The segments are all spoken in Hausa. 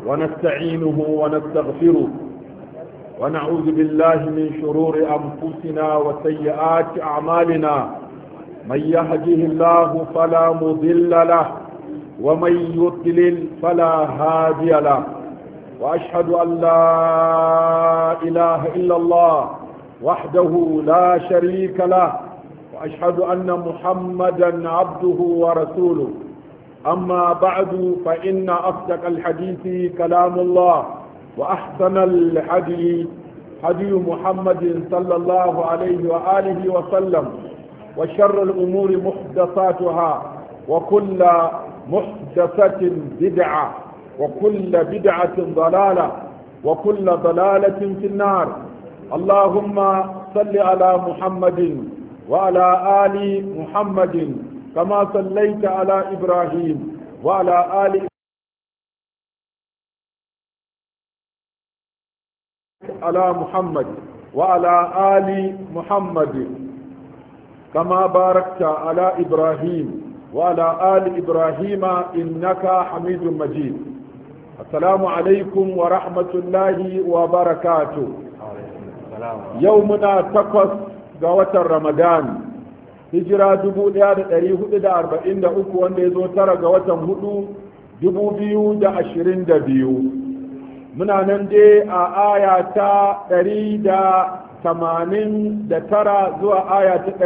ونستعينه ونستغفره ونعوذ بالله من شرور أنفسنا وسيئات أعمالنا. من يهده الله فلا مضل له ومن يضلل فلا هادي له، وأشهد أن لا إله إلا الله وحده لا شريك له، وأشهد أن محمدا عبده ورسوله. أما بعد فإن أصدق الحديث كلام الله، وأحسن الحديث هدي محمد صلى الله عليه وآله وسلم، وشر الأمور محدثاتها، وكل محدثة بدعة، وكل بدعة ضلالة، وكل ضلالة في النار. اللهم صل على محمد وعلى آل محمد كما صليت على إبراهيم وعلى آل على محمد وعلى آل محمد كما باركت على إبراهيم وعلى آل إبراهيم إنك حميد مجيد. السلام عليكم ورحمة الله وبركاته. يومنا تقص قوة رمضان hijira 1443 wanda ya zo tara ga watan 4 2022. muna nan dai a aya ta 189 zuwa aya ta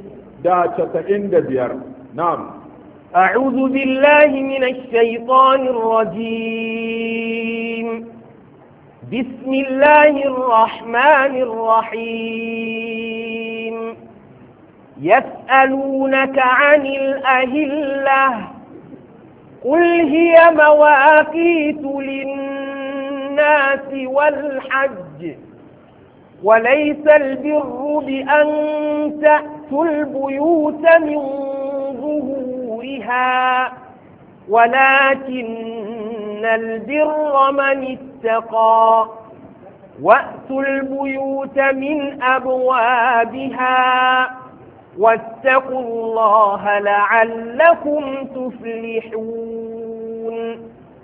195. na'am. أعوذ بالله من الشيطان الرجيم. بسم الله الرحمن الرحيم. يسألونك عن الأهلة قل هي مواقيت للناس والحج، وليس البر بأن تأتوا البيوت من ظهورها، ولكن البر من اتقى. وأتوا البيوت من أبوابها، واتقوا الله لعلكم تفلحون.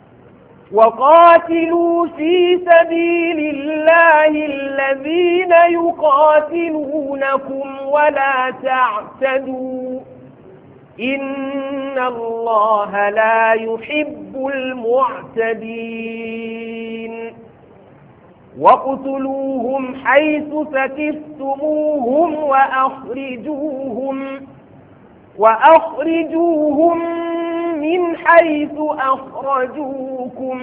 وقاتلوا في سبيل الله الذين يقاتلونكم ولا تعتدوا، إن الله لا يحب المعتدين. واقتلوهم حيث ثقفتموهم وأخرجوهم من حيث أخرجوكم،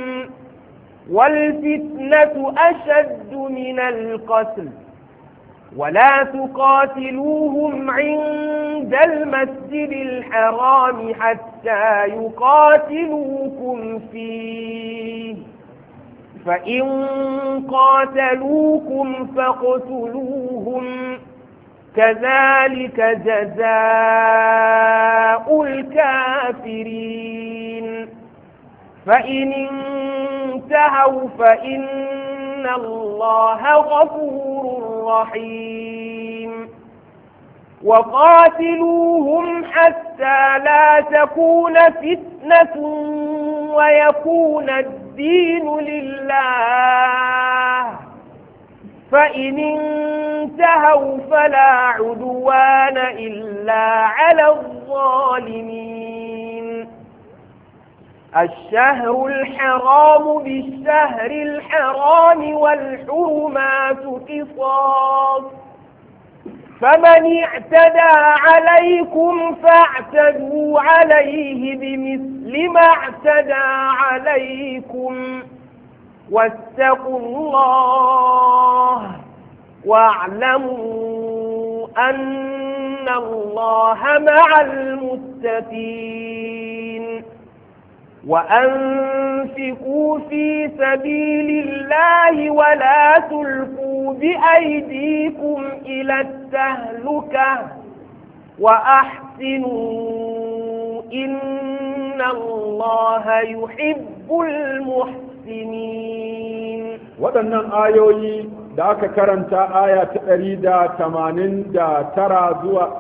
والفتنة أشد من القتل. ولا تقاتلوهم عند المسجد الحرام حتى يقاتلوكم فيه، فإن قاتلوكم فاقتلوهم، كذلك جزاء الكافرين. فإن انتهوا فإن الله غفور رحيم. وقاتلوهم حتى لا تكون فتنة ويكون الدين لله، فإن انتهوا فلا عدوان إلا على الظالمين. الشهر الحرام بالشهر الحرام والحرمات قصاص، فمن اعتدى عليكم فاعتدوا عليه بمثل ما اعتدى عليكم، واتقوا الله واعلموا أن الله مع المتقين. وأنفقوا في سبيل الله ولا تلقوا بأيديكم إلى التهلكة، وأحسنوا إن الله يحب المحسنين. waɗannan ayoyi da aka karanta aya ta 189 zuwa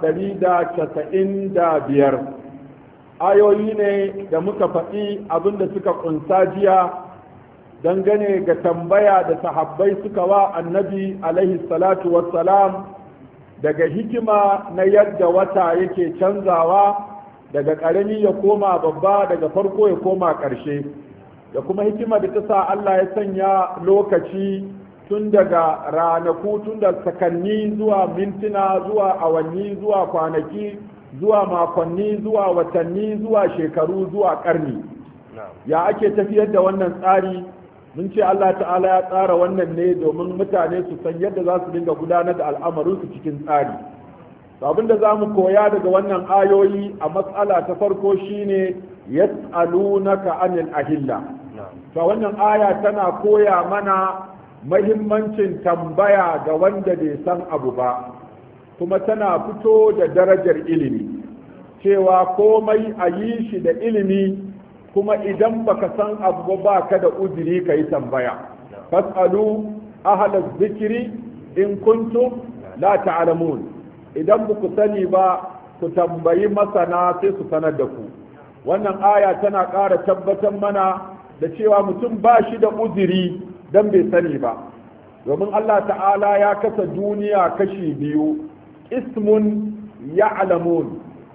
195 ayoyi ne da muka faɗi abinda suka ƙunsa jiya dangane ga tambaya da sahabbai suka wa annabi alaihi salatu wassalam daga hikima na yadda wata yake canzawa daga ƙarami ya koma babba, daga farko ya koma ƙarshe, da kuma hikima da ta sa Allah ya sanya lokaci tun daga ranaku, tun da sakanni zuwa mintuna zuwa awanni zuwa kwanaki zuwa makonni zuwa watanni zuwa shekaru zuwa ƙarni. Ya ake tafiyar da wannan tsari? mun ce Allah ta'ala ya tsara wannan ne domin mutane su san yadda za su dinga gudanar da al'amarinsu cikin tsari. Abin da za mu koya daga wannan ayoyi a matsala ta farko shine yas'alunaka anil ahilla. To wannan aya tana koya mana mahimmancin tambaya ga wanda bai san abu ba, kuma tana fito da darajar ilimi, cewa komai a yi shi da ilimi, kuma idan baka san abu ba ka da uzuri ka yi tambaya. Fas'alu ahlaz zikri in kuntum la ta'lamun. Idan ba ku sani ba ku tambayi masana sai su sanar da ku. Wannan aya tana ƙara tabbatar mana da cewa mutum ba shi da uzuri dan bai sani ba, domin Allah ta'ala ya kasa duniya kashi biyu, ismun ya'lamun,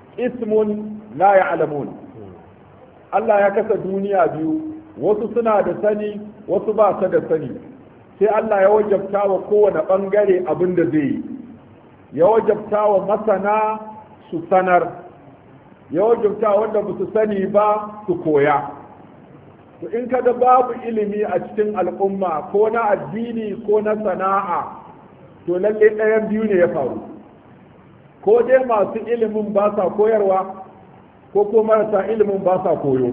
ismun la ya'lamun. Allah ya kasa duniya biyu, wasu suna da sani wasu ba su da sani, sai Allah ya wajabta wa kowane ɓangare abin da zai yi, ya wajabta wa masana su sanar, ya wajabta wanda ba su sani ba su koya. To in kada babu ilimi a cikin al'umma ko na addini ko na sana'a, to lalle ɗayan biyu ne ya faru, ko dai masu ilimin ba sa koyarwa ko ko marasa ilimin ba sa koyo.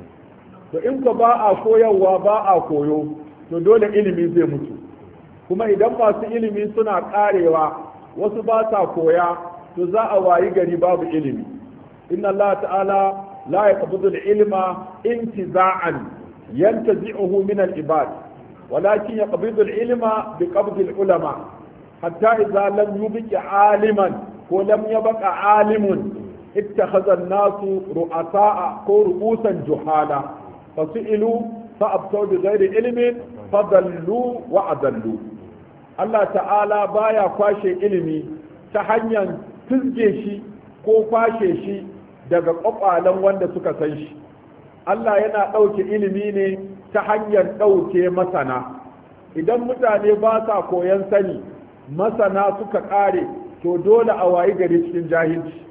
To in ka ba a koyarwa ba a koyo, to dole ilimi zai mutu. Kuma idan masu ilimi suna karewa wasu ba sa koya, to za a wayi gari babu ilimi. Inna Allah ta'ala la yaqbidu al-ilma intiza'an yantazi'uhu min al-ibad, walakin yaqbidu al-ilma biqabdi al-ulama, hatta idza lam yubqi 'aliman ko lam yabqa 'alimun اتخذ الناس رؤساء رؤوسا جهالا فسئلوا فأبتوا بغير علم فضلوا وأضلوا. Allah ta'ala baya kwashe ilimi ta hanyar tuzge shi ko kwashe shi daga kwakwalen wanda suka san shi. Allah yana ɗauke ilimi ne ta hanyar ɗauke masana. Idan mutane ba sa koyan sani, masana suka ƙare, to dole a wayi gari cikin jahilci.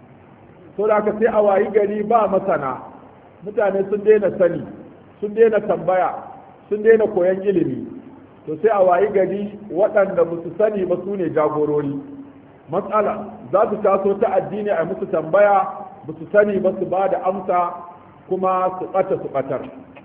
So da sai a wayi gari ba masana, mutane sun daina sani, sun daina tambaya, sun daina koyan ilimi. To sai a wayi gari waɗanda ba su sani ba su ne jagorori. Matsala za su taso ta addini a musu tambaya, ba su sani ba su ba da amsa, kuma su ɓata su ɓatar.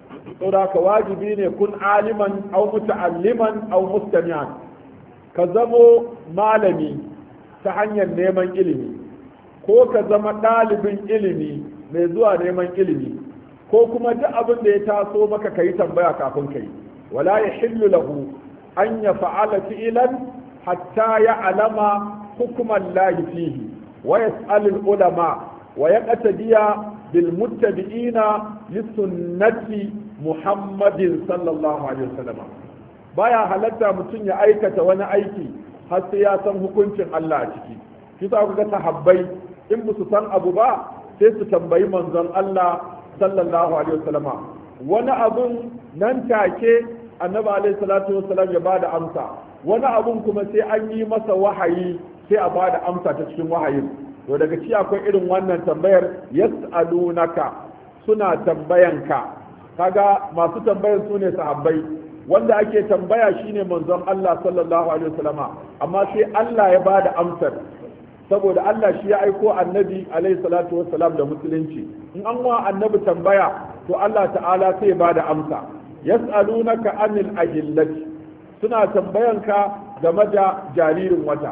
So da wajibi ne kun aliman au muta'alliman au mustami'an, ka zamo malami ta hanyar neman ilimi, ko ka zama ɗalibin ilimi mai zuwa neman ilimi, ko kuma duk abin da ya taso maka ka yi tambaya kafin ka yi. Wala ya hillu lahu an ya fa'ala fi'ilan hatta ya alama hukuman lahi fihi wa yas'alul ulama wa yaqtadiya bil muttabi'ina li sunnati Muhammadin sallallahu alaihi wasallam. Baya halatta mutum ya aikata wani aiki har sai ya san hukuncin Allah a ciki. Kisa ku ga sahabbai in ba su san abu ba sai su tambayi manzon Allah sallallahu alaihi wasallam. Wani abun nan take annabi alaihi salatu wasallam ya bada amsa, wani abun kuma sai an yi masa wahayi sai a bada amsa ta cikin wahayin. To daga ci akwai irin wannan tambayar, yas'alunaka, suna tambayanka. Kaga masu tambayar su ne sahabbai, wanda ake tambaya shine manzon Allah sallallahu alaihi wasallama, amma sai Allah ya bada amsar, saboda Allah shi ya aiko annabi alaihi salatu wassalam da musulunci. In an wa annabi tambaya, to Allah ta'ala sai ya bada amsa. Yas'alunaka anil ahillati, suna tambayanka game da jaririn wata.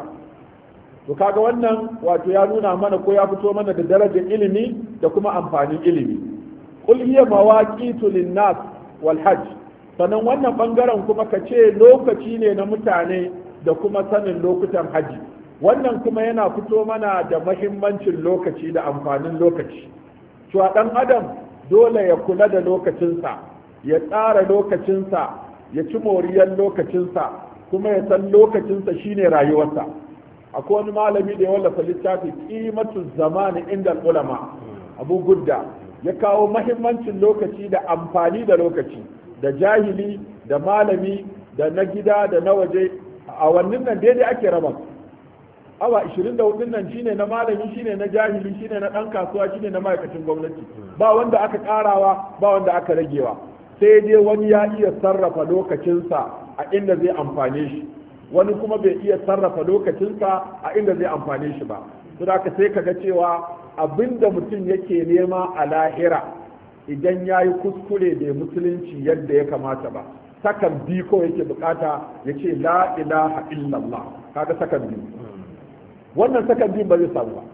To kaga wannan wato ya nuna mana ko ya fito mana da darajar ilimi da kuma amfanin ilimi. Qul hiya mawaqitu lin-nas wal hajj. Sannan wannan bangaren kuma ka ce lokaci ne na mutane da kuma sanin lokutan haji. Wannan kuma yana fito mana da mahimmancin lokaci da amfanin lokaci. Cewa ɗan adam dole ya kula da lokacinsa, ya tsara lokacinsa ya ci moriyar lokacinsa kuma ya san lokacinsa shine rayuwarsa. akwai wani malami da ya wallafa littafi qimatu zamani inda ulama, Abu Gudda, ya kawo mahimmancin lokaci da amfani da lokaci, da jahili da malami da na gida da na waje a wannan nan daidai ake raba. awa 24 nan shine na malami, shine na jahili, shine na dan kasuwa, shine na ma'aikacin gwamnati. ba wanda aka karawa, ba wanda aka ragewa, sai dai wani ya iya sarrafa lokacinsa a inda zai amfane shi, wani kuma bai iya sarrafa lokacinsa a inda zai amfane shi ba. saboda haka sai kaga cewa abinda mutum yake nema a lahira idan ya yi kuskure da musulunci yadda ya kamata ba, sakan biyu ko yake bukata ya ce la ilaha illallah, kaga sakan biyu. wannan sakan biyu ba zai samu ba.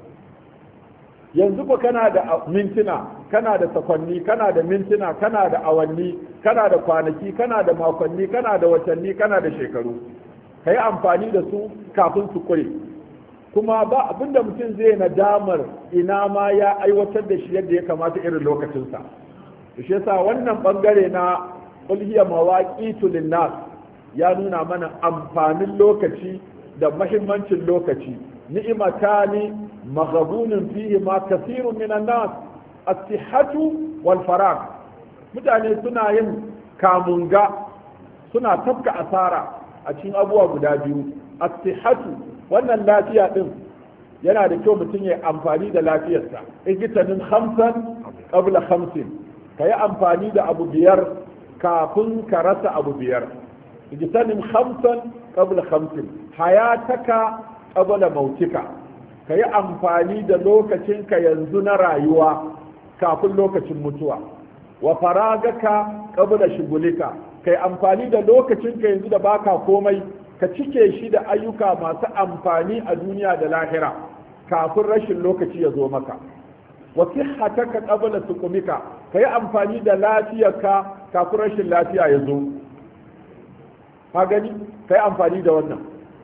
yanzu ko kana da mintuna, kana da sakwanni, kana da mintuna, kana da awanni, kana da kwanaki, kana da makonni, kana da watanni, kana da shekaru. ka yi amfani da su kafin su kure. kuma ba abinda mutum zai nadamar ina ma ya aiwatar da shi yadda ya kamata irin lokacinsa. shi yasa wannan bangare na ulhiya mawaqitu linnas ya nuna mana amfanin lokaci da mahimmancin lokaci. ni'matani maghbunun fihi ma kathirun minan nas, as-sihhatu wal faragh. mutane suna yin kamunga, suna tafka asara a cikin abubuwa guda biyu. as-sihhatu, wannan lafiya din yana da kyau mutum ya amfani da lafiyarsa. igitanin 5 qabla 5, ka yi amfani da abu 5 kafin ka rasa abu 5. igitanin 5 qabla 5, hayataka qabla mautika, ka yi amfani da lokacinka yanzu na rayuwa kafin lokacin mutuwa. wa faragaka qabla shugulika, ka yi amfani da lokacinka yanzu da baka komai, ka cike shi da ayyuka masu amfani a duniya da lahira kafin rashin lokaci ya zo maka. wa sihhataka qabla suqumika, ka yi amfani da lafiyarka kafin rashin lafiya ya zo. ka gani, ka yi amfani da wannan.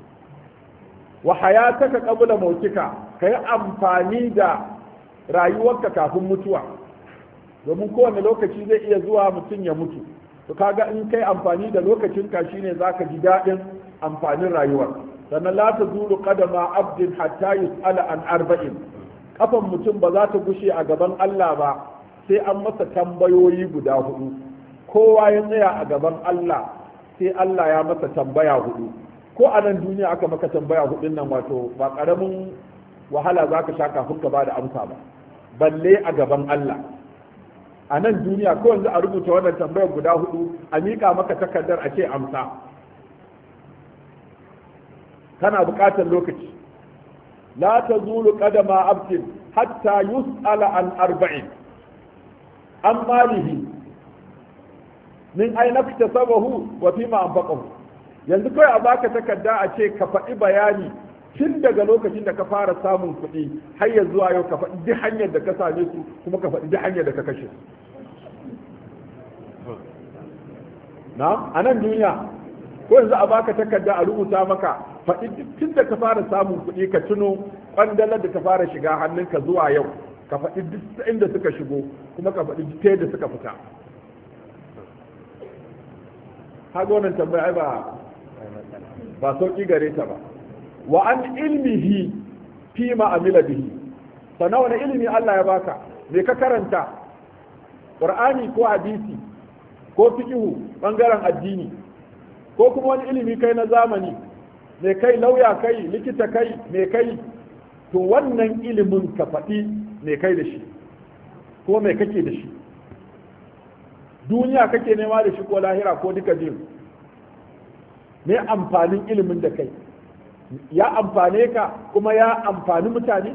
wa hayataka qabla mautika, ka yi amfani da rayuwarka kafin mutuwa, domin kowane lokaci zai iya zuwa mutum ya mutu. to kaga in kai amfani da lokacinka shine zaka ji daɗin amfanin rayuwar. sannan la tazulu qadama abdin hatta yus'ala an arba'in, kafan mutum ba za ta gushe a gaban Allah ba sai an masa tambayoyi guda 4. kowa ya tsaya a gaban Allah sai Allah ya masa tambaya 4. ko a nan duniya aka maka tambaya 4 nan, wato ba karamin wahala zaka sha kafin ka bada amsa ba, balle a gaban Allah. a nan duniya ko yanzu a rubuta wannan tambayar guda 4 a miƙa maka takardar a ce amsa, kana buƙatar lokaci. la tazulu qadama abdin hatta yus'ala an arba'in, an malihi min aina iktasabahu wa fima anfaqahu. yanzu kai a baka takarda a ce ka faɗi bayani tun daga lokacin da ka fara samun kuɗi har ya zuwa yau, ka faɗi duk hanyar da ka same su, kuma ka faɗi duk hanyar da ka kashe su. na a nan duniya ko yanzu a baka takarda a rubuta maka faɗi tun da ka fara samun kuɗi, ka tuno kwandalar da ta fara shiga hannunka zuwa yau, ka faɗi duk inda suka shigo, kuma ka faɗi duk da suka fita. haka wannan tambaya ai ba sauƙi gare ta ba. wa an ilmihi fi ma amila bihi, sana wani ilimi Allah ya baka, me ka karanta, qur'ani ko hadisi ko fiqhu bangaren addini, ko kuma wani ilimi kai na zamani, me kai, lauya kai, likita kai, me kai. to wannan ilimin ka faɗi me kai da shi ko me kake da shi. duniya kake nema da shi ko lahira ko duka biyu. me amfanin ilimin da kai, ya amfane ka kuma ya amfani mutane?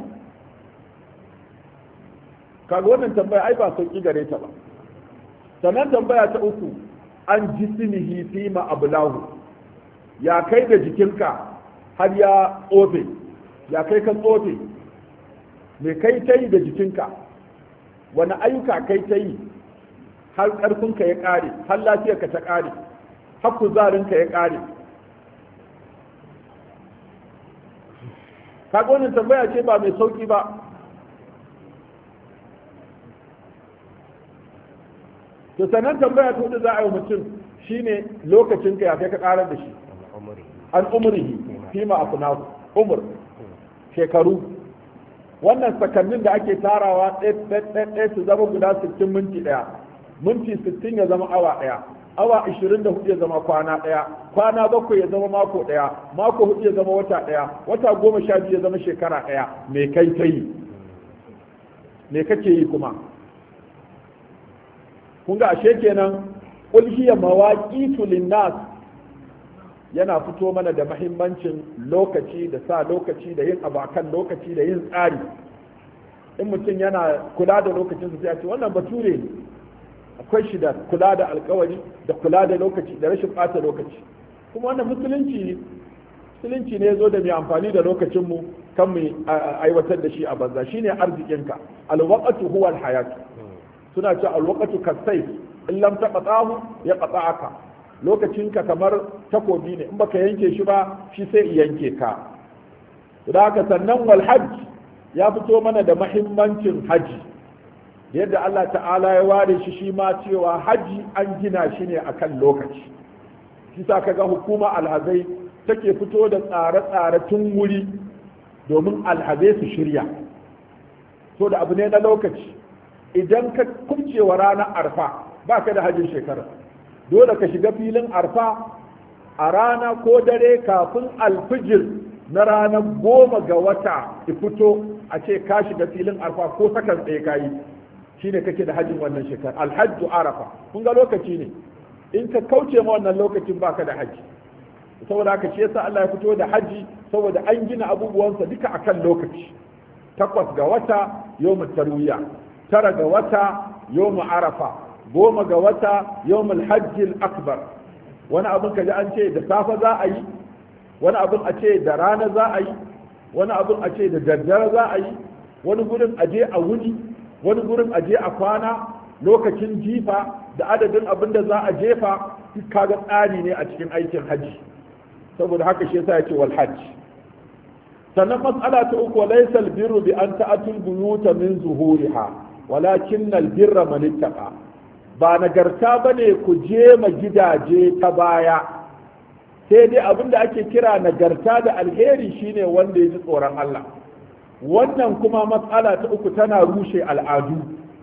kaga wannan tambaya ai ba sauki gare ta ba. sannan tambaya ta 3, an jismihi fi ma ablahu, ya kai da jikinka har ya tsofe, ya kai ka tsofe, me kai ta yi da jikinka, wani ayyuka kai ta yi har ƙarfinka ya ƙare, har lafiyarka ta ƙare, har kuzarinka ya ƙare. kaga wannan tambaya ce ba mai sauki ba. to sanan tambaya ta hudu za a yi mutum shine lokacin ka ya kai ka karar da shi an umrihi fima afnahu umr shekaru wannan sakannin da ake tarawa ɗaya su zama guda 60 minti ɗaya minti 60 ya zama awa ɗaya awa 24 ya zama kwana ɗaya kwana 7 ya zama mako ɗaya mako 4 ya zama wata ɗaya wata 12 ya zama shekara ɗaya me kai ta yi me kake yi kuma kun ga ashe kenan qul hiya mawaqitu linnas yana fito mana da mahimmancin lokaci da sa lokaci da yin abu akan lokaci da yin tsari in mutum yana kula da lokacinsa sai ya ce wannan bature ne akwai shi da kula da alkawari da kula da lokaci da rashin ɓata lokaci kuma wannan musulunci ne ya zo da mai amfani da lokacinmu kan mu aiwatar da shi a banza shine arzikinka alwaqatu huwa alhayat suna ce alwaqatu kasayf in lam taqatahu yaqta'aka lokacinka kamar takobi ne in baka yanke shi ba shi sai yanke ka da haka sannan wal hajj ya fito mana da mahimmancin haji yadda Allah ta'ala ya ware shi ma cewa haji an gina shi ne akan lokaci shi sa kaga hukuma alhazai take fito da tsare-tsare tun wuri domin alhazai su shirya so da abu ne na lokaci idan ka kubcewa ranar arfa ba ka da hajjin shekara dole ka shiga filin arfa a rana ko dare kafin alfijir na ranar 10 ga wata fito a ce ka shiga filin arfa ko sakan tsaye ka yi shine kake da hajjin wannan shekara alhajju arafa kun ga lokaci ne in ka kauce ma wannan lokacin baka da haji saboda haka shi yasa Allah ya fito da haji saboda an gina abubuwansa duka akan lokaci 8 ga wata yawmut tarwiya 9 ga wata yawmu arafa 10 ga wata yawmul hajjil akbar wani abin kaji an ce da safa za a yi wani abin a ce da rana za a yi wani abin a ce da daddare za a yi wani gurin a je a wuni wani gurin a je a kwana lokacin jifa da adadin abin da za a jefa kaga tsari ne a cikin aikin hajji saboda haka shi yasa yake wal hajj sannan mas'ala ta uku laysa al birru bi an ta'atul buyuta min zuhuriha walakin al birra man ittaqa ba nagarta bane ku je ma gidaje ta baya sai dai abin da ake kira nagarta da alheri shine wanda ya ji tsoron Allah wannan kuma matsala ta uku tana rushe al'adu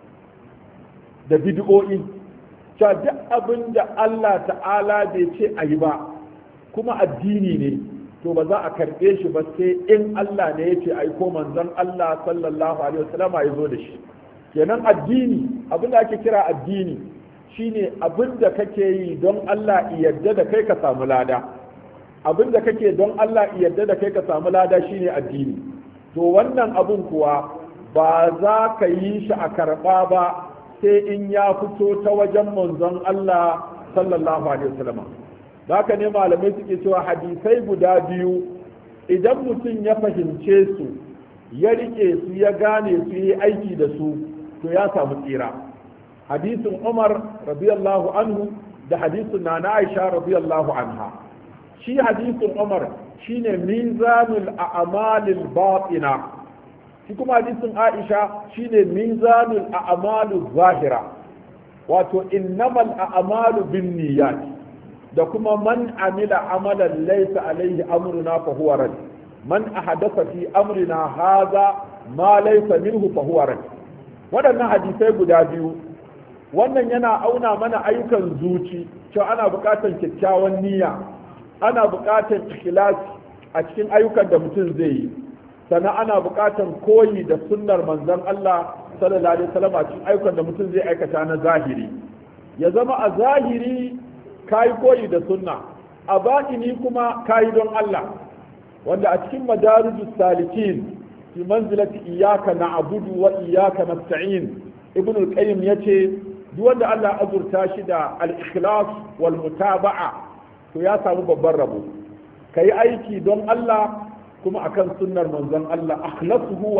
da bid'o'i cewa duk abin da Allah ta'ala bai ce a yi ba kuma addini ne to ba za a karɓe shi ba sai in Allah ne ya ce a yi ko manzon Allah sallallahu alaihi wasallam ya zo da shi kenan addini abin da ake kira addini shine abin da kake yi don Allah yarda da kai ka samu lada abin da kake don Allah yarda da kai ka samu lada shine addini to wannan abun kuwa ba za ka yi shi a karɓa ba sai in ya fito ta wajen manzon Allah sallallahu alaihi wasallam haka ne malamai suke cewa hadisai guda biyu idan mutum ya fahimce su ya rike su ya gane su yi aiki da su to ya samu tsira hadisin Umar radiyallahu anhu da hadisin Nana Aisha radiyallahu anha shi hadisin Umar shine mizanul a'malil batina shi kuma hadisin Aisha shine mizanul a'maluz zahira wato innamal a'malu binniyat da kuma man amila amalan laysa alaihi amruna fa huwa rad man ahdatha fi amrina hadha ma laysa minhu fa huwa rad wadannan hadisai guda biyu wannan yana auna mana ayyukan zuci cewa ana buƙatar kyakkyawan niyya ana buƙatar ikhlasi a cikin ayyukan da mutum zai yi sannan ana buƙatar koyi da sunnar manzon Allah sallallahu alaihi wasallam a cikin ayyukan da mutum zai aikata na zahiri ya zama a zahiri kayi koyi da sunna a batini kuma kayi don Allah wanda a cikin madarijus salikin fi manzilati iyyaka na'budu wa iyyaka nasta'in ibn al-qayyim yace duk wanda Allah azurta shi da al-ikhlas wal mutaba'a to ya samu babban rabo kai aiki don Allah kuma akan sunnar manzon Allah akhlasuhu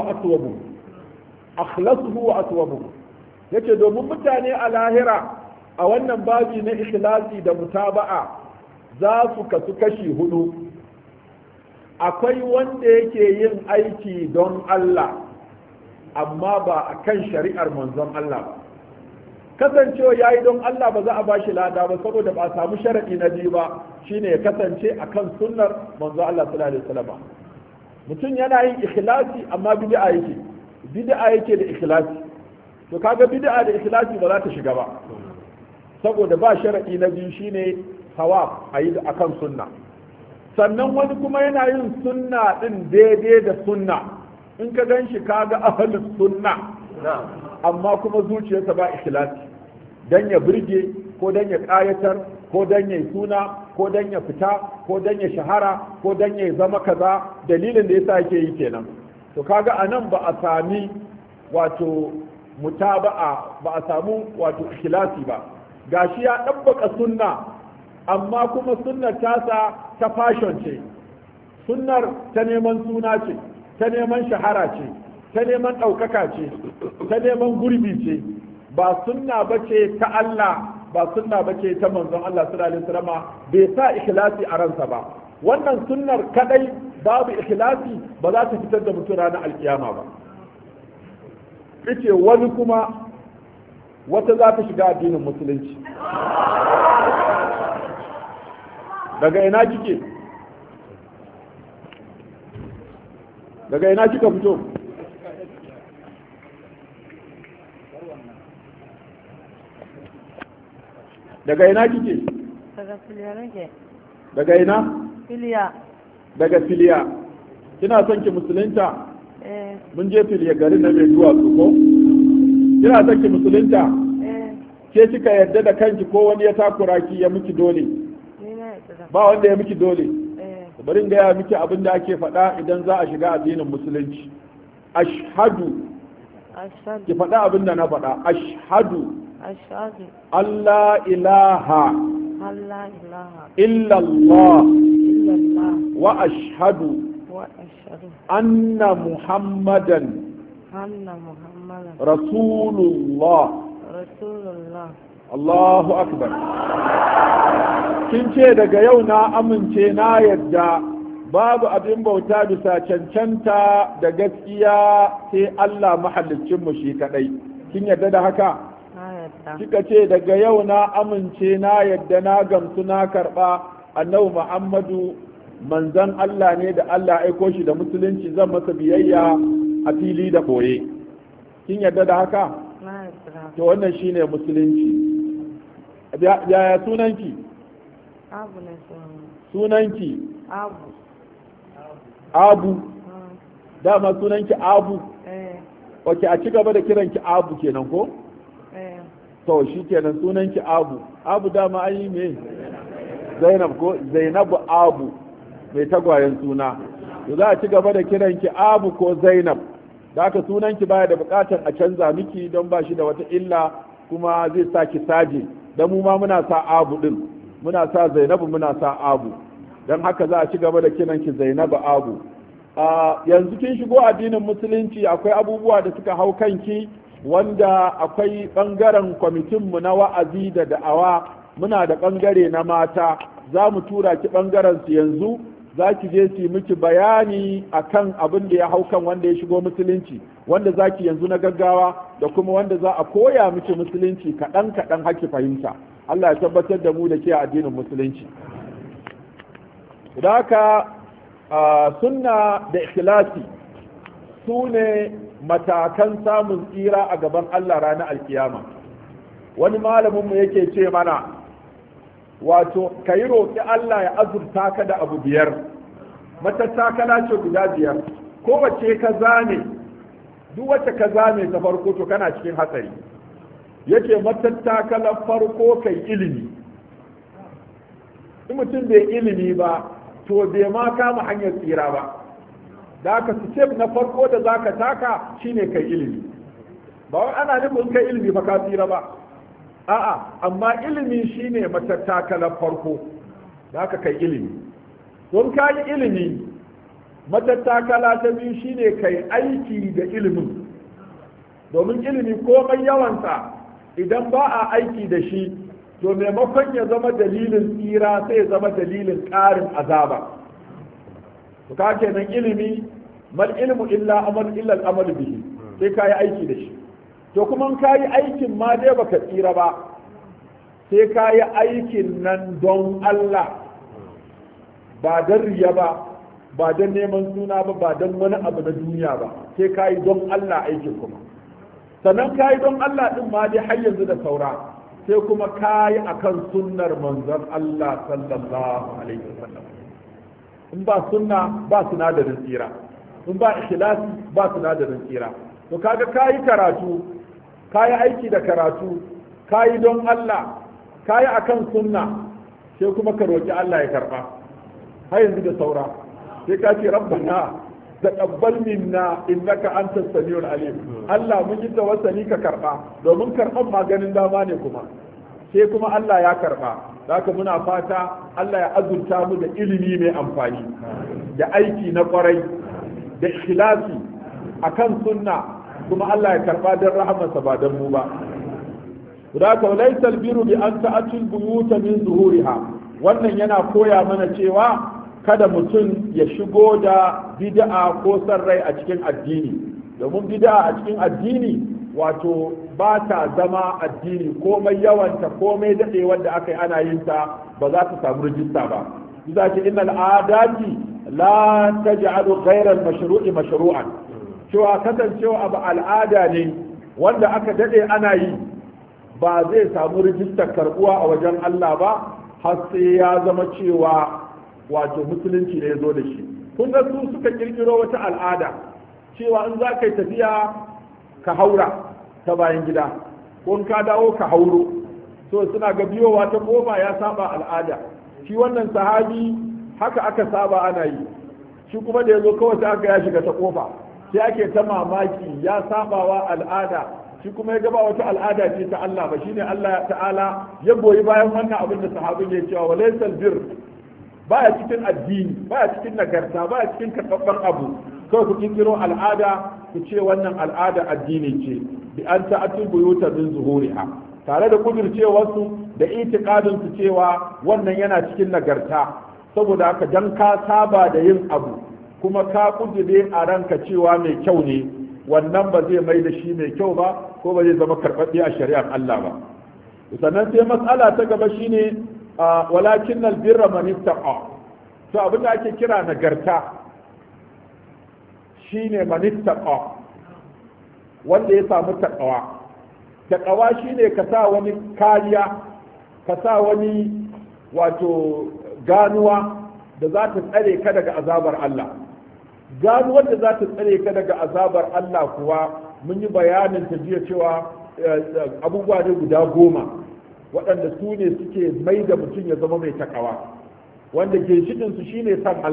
wa aswabu yace domin mutane a lahira a wannan babi na ikhlasi da mutaba'a za su kasu kashi 4 akwai wanda yake yin aiki don Allah amma ba a kan shari'ar manzon Allah ba kasancewa yayi don Allah ba za a bashi lada ba saboda ba a samu sharadi na biyu ba shine ya kasance akan sunnar manzo Allah sallallahu alaihi wasallam. Mutum yana yin ikhlasi amma bid'a yake da ikhlasi, to kaga bid'a da ikhlasi ba za ta shiga ba saboda ba sharadi na biyu shine sawab ayi akan sunna. Sannan wani kuma yana yin sunna din daidai da sunna, in ka gan shi kaga ahlus sunna amma kuma zuciyarsa ba ikhlasi, dan ya burge ko dan ya kayatar ko dan ya suna ko dan ya fita ko dan ya shahara ko dan ya zama kaza, dalilin da yasa yake yi kenan. To kaga anan ba a sami wato mutaba'a, ba a samu wato ikhlasi ba. Gashi ya dabbaka sunna amma kuma sunnar tasa ta fashion ce, sunnar ta neman suna ce, ta neman shahara ce, ta neman ɗaukaka ce, ta neman gurbi ce, ba sunna ba ce ta Allah, ba sunna ba ce ta manzon Allah sallallahu alaihi wasallam, bai sa ikhlasi a ransa ba. Wannan sunnar kadai babu ikhlasi ba za ta fitar da mutum ranar alkiyama ba. Kace wani kuma wata za ta shiga addinin musulunci. Daga ina kike? Daga ina kika fito? Daga ina kike? Daga Filiya nake. Daga ina? Filiya. Daga Filiya. Kina son ki musulunta? Mun je Filiya garin na mai duwatsu ko? Kina son ki musulunta? Ke kika yarda da kanki ko wani ya takura ki ya miki dole? Ba wanda ya miki dole. Bari in gaya miki abin da ake faɗa idan za a shiga addinin musulunci. Ashhadu. Ki faɗa abin da na faɗa. Ashhadu. Allah ilaha. Illallah. Wa ashhadu. Anna Muhammadan. Rasulullah. Allahu akbar. Kin ce daga yau na amince na yadda babu abin bauta bisa cancanta da gaskiya sai Allah mahaliccinmu shi kadai. Kin yadda da haka? Kika ce daga yau na amince na yadda na gamsu na karba annabi Muhammadu manzon Allah ne da Allah aiko shi da musulunci, zan masa biyayya a fili da boye. Kin yadda da haka? To wannan shine musulunci. Yaya sunanki? Abu ne sunanki? Abu. Abu. Dama sunanki Abu? Ok, a ci gaba da kiranki Abu kenan ko? To shi kenan sunanki Abu. Abu dama an yi me? Zainab ko? Zainabu Abu. Mai tagwayen suna. To za a ci gaba da kiranki Abu ko Zainab. Da haka sunanki baya da bukatar a canza miki don ba shi da wata illa kuma zai sa ki saje. Dan mu ma muna sa Abu din. Muna sa Zainabu muna sa Abu. Don haka za a ci gaba da kiranki Zainabu Abu. Yanzu kin shigo addinin musulunci, akwai abubuwa da suka hau kanki wanda akwai ɓangaren kwamitinmu na wa'azi da da'awa, muna da ɓangare na mata, za mu tura ki ɓangaren su yanzu, za ki je su miki bayani akan abin da ya hau kan wanda ya shigo musulunci, wanda za ki yanzu na gaggawa da kuma wanda za a koya miki musulunci kaɗan kaɗan haki fahimta. Allah ya tabbatar da mu da ke addinin musulunci. Da haka sunna da ikhlasi su ne matakan samun tsira a gaban Allah ranar alkiyama. Wani malaminmu yake ce mana, wato ka yi roƙi Allah ya azurta ka da abu biyar, matattakala ce guda biyar, kowace ka zame, duk wacce ka zame ta farko to kana cikin hatsari. Yake matattakalar farko kai ilimi, in mutum bai ilimi ba to bai ma kama hanyar tsira ba. Da aka step na farko da za ka taka shine kai ilimi. Ba wai ana nufin kai ilimi fa ka tsira ba, a'a, amma ilimi shine matattakalar farko. Da aka kai ilimi, don ka yi ilimi, matattakala ta biyu shine kai aiki da ilimin. Domin ilimi komai yawansa idan ba a aiki da shi, to maimakon ya zama dalilin tsira sai ya zama dalilin ƙarin azaba. to ka kenan ilimi mal ilmu illa amal illa al-amal bihi, sai ka yi aiki da shi. to kuma ka yi aikin ma dai baka tsira ba sai ka yi aikin nan don Allah ba don riya ba don neman suna ba don wani abu na duniya ba sai ka yi don Allah aikin kuma sannan ka yi don Allah din ma dai har yanzu da saura sai kuma ka yi akan sunnar manzon Allah sallallahu alaihi wasallam in ba sunna ba sinadarin tsira in ba ikhlasi ba sinadarin tsira to kaga ka yi karatu ka yi aiki da karatu ka yi don Allah ka yi akan sunna sai kuma ka roki Allah ya karba har yanzu da saura sai ka ce rabbana taqabbal minna innaka antas samiul alim Allah mun yi tawassali ka karba domin karban maganin dama ne kuma sai kuma Allah ya karba haka muna fata Allah ya azurta mu da ilimi mai amfani da aiki na kwarai da ikhlasi akan sunna kuma Allah ya karba don rahamarsa ba don mu ba haka laysa albiru bi an ta'atul buyuta min zuhuriha wannan yana koya mana cewa kada mutum ya shigo da bid'a ko sarrai a cikin addini domin bid'a a cikin addini wato ba ta zama addini komai yawanta komai dadewar da aka yi ana yin ta ba za ta samu rijista ba bisa ce innal adati la taj'alu ghayra al-mashru'i mashru'an cewa kasancewa abu al'ada ne wanda aka dade ana yi ba zai samu rijistar karbuwa a wajen Allah ba har sai ya zama cewa wato musulunci ne ya zo da shi kun ga su suka kirkiro wata al'ada cewa in za ka yi tafiya ka haura ta bayan gida ko in ka dawo ka hauro so suna ga biyowa ta kofa ya saba al'ada shi wannan sahabi haka aka saba ana yi shi kuma da ya zo kawai sai aka ya shiga ta kofa sai ake ta mamaki ya sabawa al'ada shi kuma ya gaba wata al'ada ce ta Allah ba shine Allah ta'ala ya goyi bayan wannan abin da sahabin ya cewa walaysal bir baya cikin addini baya cikin nagarta baya cikin karɓaɓɓen abu kawai ku kirkiro al'ada ku ce wannan al'ada addini ce bi an ta'atul buyuta min zuhuriha tare da kudircewarsu da itikadin su cewa wannan yana cikin nagarta saboda haka dan ka saba da yin abu kuma ka kudire a ranka cewa mai kyau ne wannan ba zai mai da shi mai kyau ba ko ba zai zama karɓaɓɓe a shari'ar Allah ba sannan sai matsala ta gaba shine walakin albirra man ittaqa to abinda ake kira nagarta shine man ittaqa wanda ya samu taqwa shine ka sa wani kariya ka sa wani wato ganuwa da za ta tsare ka daga azabar Allah ganuwar da za ta tsare ka daga azabar Allah kuwa mun yi bayanin ta jiya cewa abubuwa ne guda 10 waɗanda su ne suke mai da mutum ya zama mai takawa wanda ginshiɗinsu shi ne san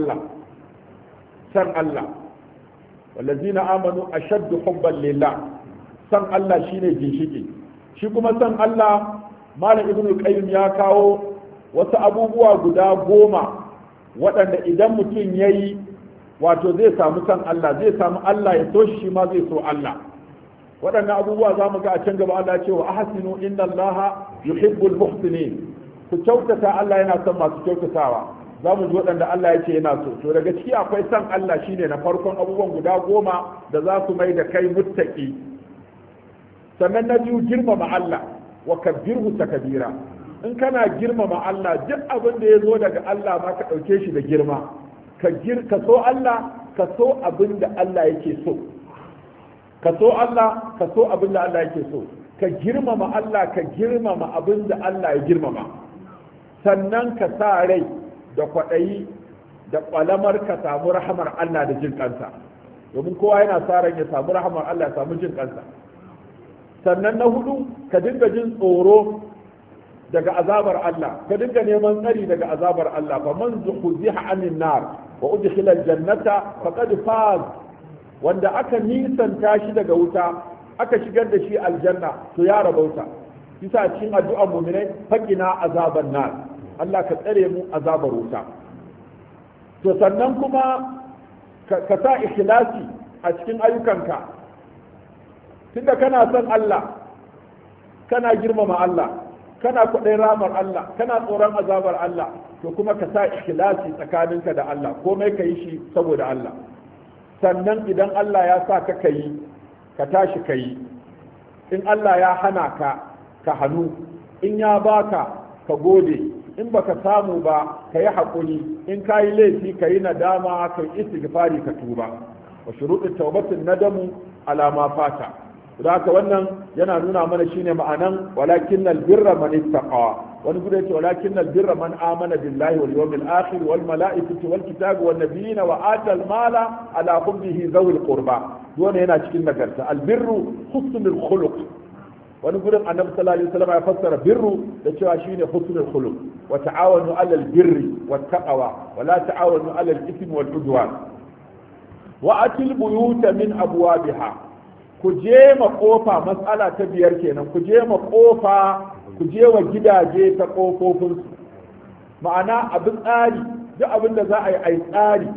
Allah wallazina amanu ashaddu hubban lillah san Allah shi ne ginshiƙi shi kuma san Allah malam ibnu qayyim ya kawo wasu abubuwa guda 10 waɗanda idan mutum yayi wato zai samu san Allah zai samu Allah ya so shi ma zai so Allah waɗannan abubuwa za mu ga a can gaba Allah ya ce wa ahsinu inna Allaha yuhibbul muhsinin ku kyautata Allah yana son masu kyautatawa za mu ji waɗanda Allah ya ce yana so to daga ciki akwai san Allah shine na farkon abubuwan guda 10 da za su mai da kai muttaki sannan na biyu girmama Allah wa kabbirhu takbira in kana girmama Allah duk abin da ya zo daga Allah ma ka ɗauke shi da girma ka so Allah ka so abin da Allah yake so ka so Allah ka so abin da Allah yake so ka girmama Allah ka girmama abin da Allah ya girmama sannan ka sa rai da kwaɗayi da ƙwalamar ka samu rahamar Allah da jin kansa domin kowa yana sa ran ya samu rahamar Allah ya samu jin kansa sannan na hudu ka dinga jin tsoro daga azabar Allah ka dinga neman tsari daga azabar Allah fa man zuhziha anin nar wa udkhila aljannata faqad faz wanda aka nisanta shi daga wuta aka shigar da shi aljanna to ya rabauta bisa cikin addu'ar mu'minai faqina azaban nar Allah ka tsare mu azabar wuta to sannan kuma ka sa ikhlasi a cikin ayyukanka tunda kana son Allah kana girmama Allah kana kwaɗayin ramar Allah kana tsoron azabar Allah to kuma ka sa ikhlasi tsakaninka da Allah komai ka yi shi saboda Allah sannan idan Allah ya sa ka yi ka tashi ka yi in Allah ya hana ka ka hannu, in ya baka ka gode, in baka samu ba ka yi haƙuri, in ka yi laifi ka yi nadama ka yi istighfari ka tuba. wa shuruɗin taubatin nadamu ala ma fata. da haka wannan yana nuna mana shine ma'anan walakin albirra man ittaqa, wani gudu yace walakin albirra man amana billahi wal yawmil akhir wal malaikati wal kitabi wan nabiyina wa ata al mala ala hubbihi zawil qurba. wannan yana cikin nagarta. albirru husnul khuluq. wani gudun annabi sallallahu alaihi wasallam ya fassara birru da cewa shine husnul khuluq. wa ta'awanu alal birri wat taqwa wa la ta'awanu alal ithmi wal udwan. wa atil buyuta min abwabiha, ku je ma kofa, matsala ta biyar kenan, ku je ma kofa, ku je wa gidaje ta kofofinsu. ma'ana abin tsari, duk abin da za a yi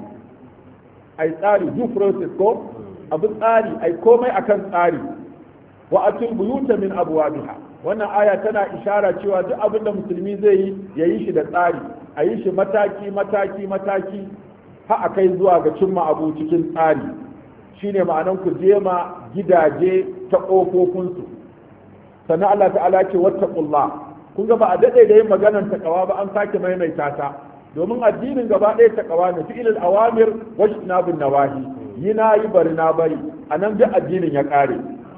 tsari due process ko abin tsari, ai komai akan tsari. wa atul buyuta min abwabiha, wannan aya tana ishara cewa duk abin da musulmi zai yi ya yi shi da tsari, a yi shi mataki mataki har a kai zuwa ga cimma abu cikin tsari. shine ma'anan ku je ma gidaje ta ƙofofinsu. sannan Allah ta'ala ce wattaqullah. kun ga ba a daɗe da yin maganar takawa ba, an sake maimaita ta, domin addinin gaba ɗaya takawa ne, fi'ilul awamir wa ijtinabun nawahi, yi na yi bari na bari, anan duk addinin ya ƙare.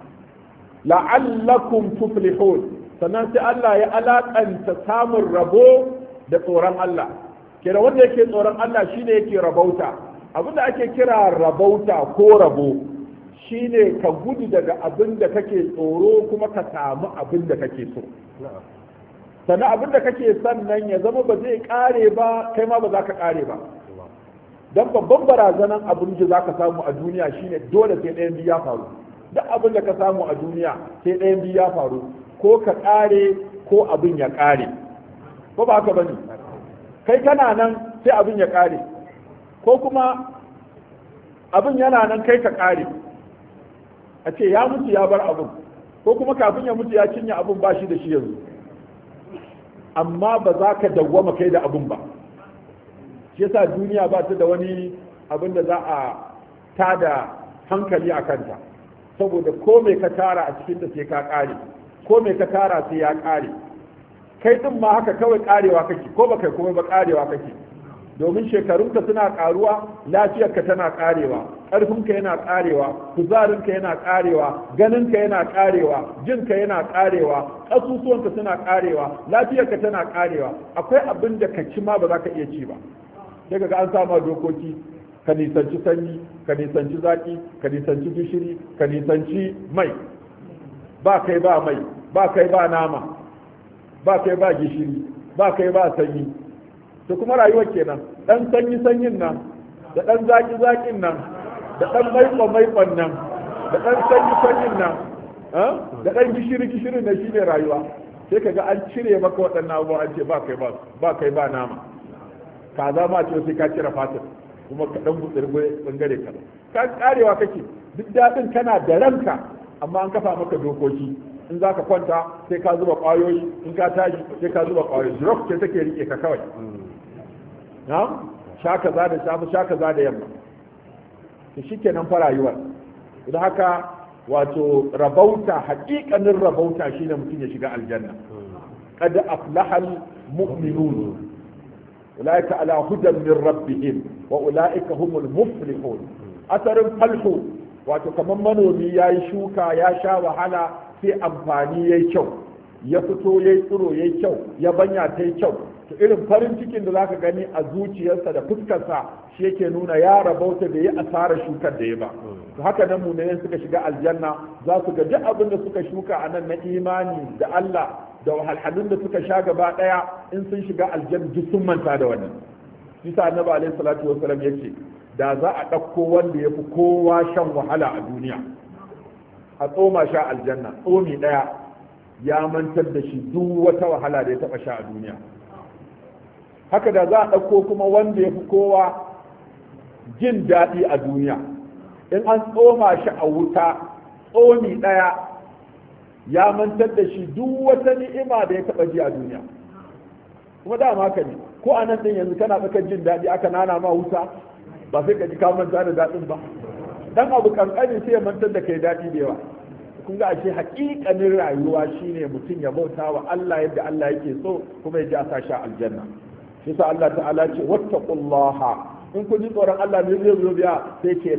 la'allakum tuflihun. sannan sai Allah ya alakanta samun rabo da tsoron Allah. kira wanda yake tsoron Allah shine yake rabauta. abinda ake kira rabauta ko rabo shine ka gudu daga abin da kake tsoro kuma ka samu abin da kake so. sannan abin da kake sannan ya zama ba zai kare ba, kai ma ba za ka kare ba. don babban barazanan abin da za ka samu a duniya shine dole sai ɗayan biyu ya faru. duk abin da ka samu a duniya sai ɗayan biyu ya faru, ko ka kare ko abin ya kare. ko ba haka bane? kai kana nan sai abin ya kare, ko kuma abin yana nan kai ka kare, a ce ya mutu ya bar abin, ko kuma kafin ya mutu ya cinye abin ba shi da shi yanzu, amma ba za ka dawwama kai da abin ba. shi yasa duniya ba ta da wani abin da za a tada hankali a kanta, saboda ko mai ka tara a cikin da sai ka kare, ko mai ka tara sai ya kare. kai din ma haka kawai karewa kake, ko ba kai kuma ba karewa kake, domin shekarunka suna karuwa, lafiyarka tana karewa, ƙarfinka yana karewa, kuzarinka yana karewa, ganinka yana karewa, jinka yana karewa, ƙasusuwanka suna karewa, lafiyarka tana karewa. akwai abin da ka ci ma ba za ka iya ci ba. sai ga an sama dokoki, ka nisanci sanyi, ka nisanci zaki, ka nisanci gishiri, ka nisanci mai, ba kai ba mai, ba kai ba nama, ba kai ba gishiri, ba kai ba sanyi. to kuma rayuwar kenan, dan sanyin nan da dan zakin nan da dan maikon nan da dan sanyin nan da dan gishirin nan shine rayuwa. sai kaga an cire maka waɗannan abubuwa, an ce ba kai ba nama. kaza ma ce sai ka cire fatar, kuma ka dan butsirgwe bangare ka karewa kake. duk daɗin kana da ranka, amma an kafa maka dokoki. in za ka kwanta sai ka zuba ƙwayoyi, in ka tashi sai ka zuba ƙwayoyi. drug ce take rike ka kawai. na sha kaza da safe, sha kaza da yamma. to shikenan fa rayuwar. idan haka wato rabauta, haƙiƙanin rabauta shine mutum ya shiga aljanna. qad aflahal mu'minun ulaika ala hudan min rabbihim wa ulaika humul muflihun. asarin falhu wato kamar manomi yayi shuka, ya sha wahala, sai amfani yayi kyau, ya fito yayi tsiro yayi kyau, ya banya ta yi kyau. to irin farin cikin da zaka gani a zuciyarsa da fuskarsa shi yake nuna ya rabauta da ya asara shukar da ya ba. to haka nan mu'minai suka shiga aljanna za su ga duk abin da suka shuka a nan na imani da Allah da wahalhalun da suka sha gaba daya, in sun shiga aljanna duk sun manta da wannan. Isa annabi alaihi salatu wasallam yace da za a ɗauko wanda ya fi kowa shan wahala a duniya a tsoma sha aljanna, tsomi ɗaya ya mantar da shi duk wata wahala da ya taɓa sha a duniya. haka da za a ɗauko kuma wanda ya fi kowa jin daɗi a duniya, in an tsoma shi a wuta tsomi ɗaya ya mantar da shi duk wata ni'ima da ya taɓa ji a duniya. kuma dama haka ne, ko a nan ɗin yanzu kana tsakar jin daɗi aka nana ma wuta, ba sai ka ji ka manta da daɗin ba. dan abu kankani sai ya mantar da kai daɗi da yawa. kun ga ashe haƙiƙanin rayuwa shine mutum ya bauta wa Allah yadda Allah yake so kuma ya ji a sashi aljanna shi sa Allah ta'ala ce wattaqullaha in kun ji tsoron Allah ne zai zo biya sai ce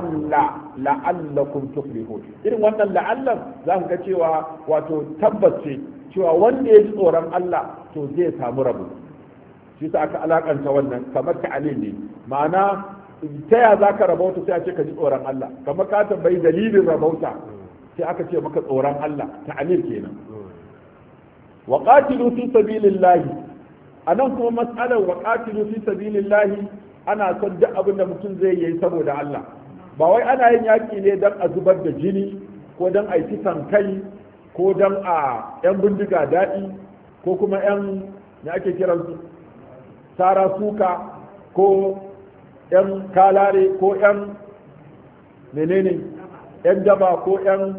la'allakum tuflihun irin wannan la'allan za ku ga cewa wato tabbace cewa wanda ya ji tsoron Allah to zai samu rabo shi sa aka alakanta wannan kamar ta'alil ne ma'ana ta ya za ka rabauta sai a ce ka ji tsoron Allah kamar ka tambayi dalilin rabauta sai aka ce maka tsoron Allah ta'alil kenan wa qatilu fi sabilillahi anan kuma mas'alar wa qatilu fi sabilillahi ana son duk abin da mutum zai yi saboda Allah ba wai ana yin yaki ne don a zubar da jini ko don a yi kisan kai ko don a yan bindiga daɗi ko kuma yan da ake kiransu sara suka ko yan kalare ko yan menene yan daba ko yan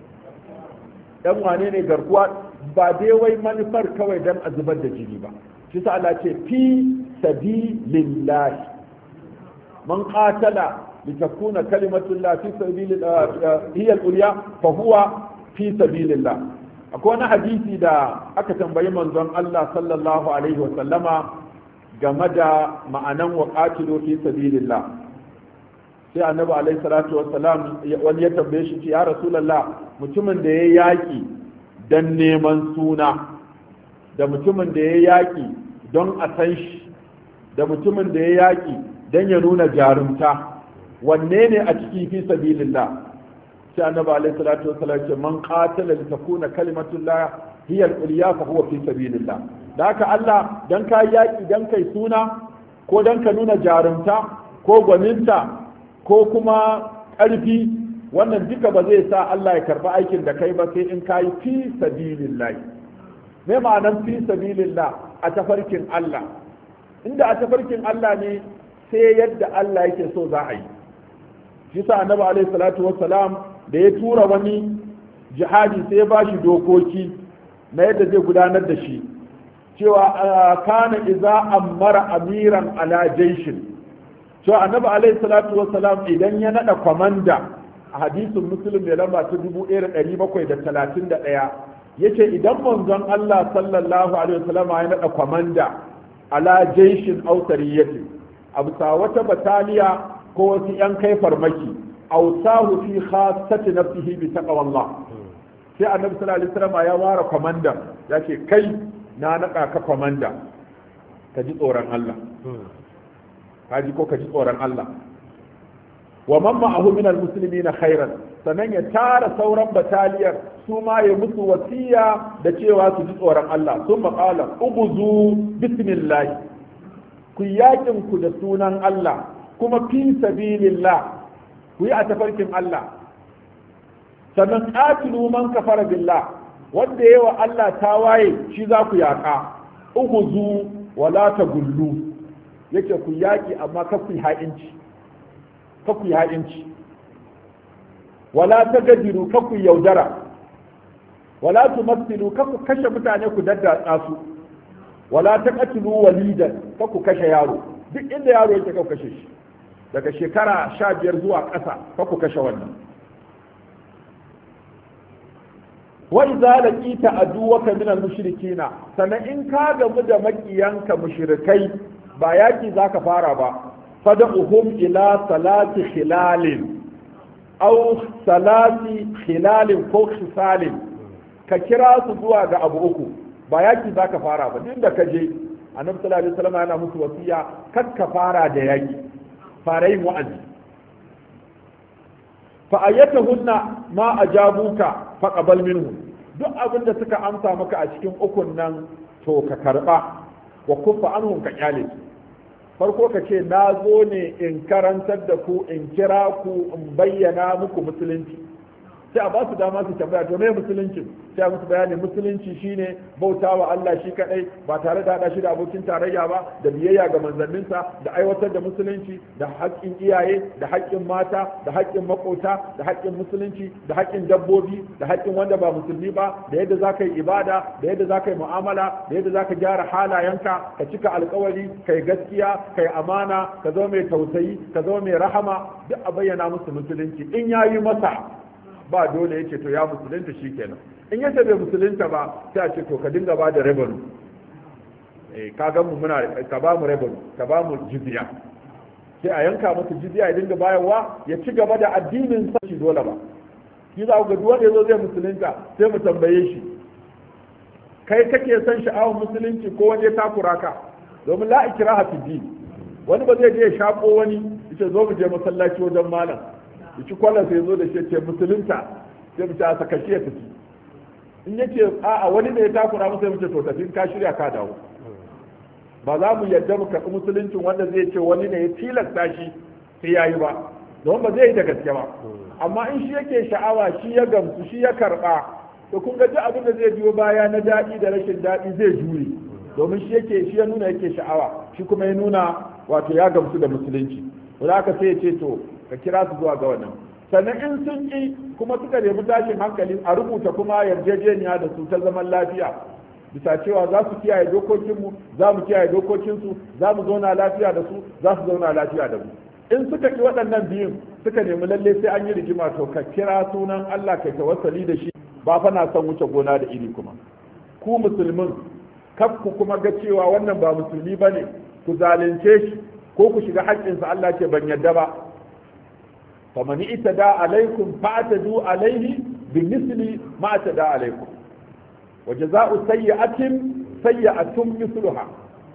wane ne garkuwa ba dai wai manufar kawai don a zubar da jini ba shi sa Allah ce fi sabilillah man qatala litakuna kalimatullah fi sabilillah hiya al-ulya fa huwa fi sabilillah akwai wani hadisi da aka tambayi manzon Allah sallallahu alaihi wa sallama game da ma'anan wa qatilu fi sabilillah sai annabi alaihi salatu wa salam wani ya tambaye shi ya rasulullah mutumin da ya yaki dan neman suna da mutumin da ya yaki don a san shi da mutumin da ya yaki don ya nuna jarumta wanne ne a ciki fi sabilillah sai annabi alaihi salatu wasallam ce man qatala li takuna kalimatullah hiya al-ulya fa huwa fi sabilillah da haka Allah dan ka yaki dan kai suna ko dan ka nuna jarumta ko gwaninta ko kuma ƙarfi wannan duka ba zai sa Allah ya karba aikin da kai ba sai in kai fi sabilillah me ma'anan fi sabilillah a tafarkin Allah inda a tafarkin Allah ne sai yadda Allah yake so za a yi shi sa annabi alaihi salatu wassalam da ya tura wani jihadi sai ya bashi dokoki na yadda zai gudanar da shi cewa kana iza ammara amiran ala jaishin cewa annabi alaihi salatu wassalam idan ya nada kwamanda a hadisin muslim mai lamba ta 1731 yace idan manzon Allah sallallahu alaihi wasallam ya nada kwamanda ala jaishin autariyati a bisa wata bataliya ko wasu yan kai farmaki ausahu fi khassati nafsihi bi taqwallah sai annabi sallallahu alaihi wasallam ya ware komanda yace kai na naka ka komanda ka ji tsoron Allah kaji ko ka ji tsoron Allah wa man ma'ahu min almuslimina khairan sannan ya tara sauran bataliyar su ma ya musu wasiya da cewa su ji tsoron Allah sun maƙala ubuzu bismillah ku yakin ku da sunan Allah kuma fi sabilillah ku yi a tafarkin Allah sannan qatilu man kafara billah wanda yawa Allah tawaye shi za ku yaka ubuzu wala tagullu yake ku yaki amma ka ku ha'inci ka ku ha'inci wala tagadiru ka ku yaudara wala tumassilu ka ku kashe mutane ku daddatsa su wala taqtulu walidan ka ku kashe yaro duk inda yaro yake ka kashe shi daga shekara 15 zuwa ƙasa ka ku kashe wannan wa idza laqita aduwaka min al-mushrikina sanan in ka gamu da makiyanka mushrikai ba yaki zaka fara ba fad'uhum ila salati khilalin aw salati khilalin ko khisalin ka kira su zuwa ga abu uku ba yaki zaka fara ba din da ka je annabi sallallahu alaihi wasallam yana musu wasiya kar ka fara da yaki fara yin wa'azi fa ayatuhunna ma ajabuka faqabal minhum duk abin da suka amsa maka a cikin ukun nan to ka karba wa kuffa anhum ka kyale su farko ka ce na zo ne in karantar da ku in kira ku in bayyana muku musulunci sai a ba su dama su tambaya to me musulunci sai a musu bayani musulunci shine bautawa Allah shi kadai ba tare da hada shi da abokin tarayya ba da biyayya ga manzanninsa da aiwatar da musulunci da haƙƙin iyaye da haƙƙin mata da haƙƙin makota da haƙƙin musulunci da haƙƙin dabbobi da haƙƙin wanda ba musulmi ba da yadda za ka yi ibada da yadda za ka yi mu'amala da yadda za ka gyara halayenka ka cika alƙawari ka yi gaskiya ka yi amana ka zo mai tausayi ka zo mai rahama duk a bayyana musu musulunci in yayi masa ba dole yace to ya musulunta shikenan. In yace bai musulunta ba sai a ce to ka dinga ba da revenue. Ka ga mu muna ka ba mu revenue, ka ba mu jizya. Sai a yanka masa jizya ya dinga bayarwa ya ci gaba da addinin sa shi dole ba. Shi za ku ga duk wanda yazo zai musulunta sai mu tambaye shi kai kake son sha'awar musulunci ko wani ya takura ka? Domin la ikraha fi din. Wani ba zai je ya shako wani yace zo mu je masallaci wajen malam. Yaci kwallon sai zo da shi ce musulunta sai mu ta saka shi ya tafi. In yace a'a wani ne ya takura masa mu ce to tafi ka shirya ka dawo. Ba za mu yadda mu karɓi musuluncin wanda zai ce wani ne ya tilasta shi sai yayi ba. Don ba zai yi da gaske ba. Amma in shi yake sha'awa shi ya gamsu shi ya karɓa to kun ga duk abin da zai biyo baya na daɗi da rashin daɗi zai jure domin shi ya nuna yake sha'awa shi kuma ya nuna wato ya gamsu da musulunci to da aka sai ya ce to ka kira su zuwa ga wannan sannan in sun ƙi kuma suka nemi tashin hankali a rubuta kuma yarjejeniya da su ta zaman lafiya bisa cewa za su kiyaye dokokinmu za mu kiyaye dokokinsu za mu zauna lafiya da su za su zauna lafiya da mu in suka ƙi waɗannan biyun suka nemi lalle sai an yi rigima to ka kira sunan Allah kai tawassali da shi ba fa na son wuce gona da iri kuma ku musulmin ku kuma ga cewa wannan ba musulmi bane ku zalunce shi ko ku shiga haƙƙinsa Allah ce ban yadda ba faman itada alaikum fa'tadu alaihi bimisli ma atada alaikum wa jazaa'u sayyi'atin sayyi'atun mithluha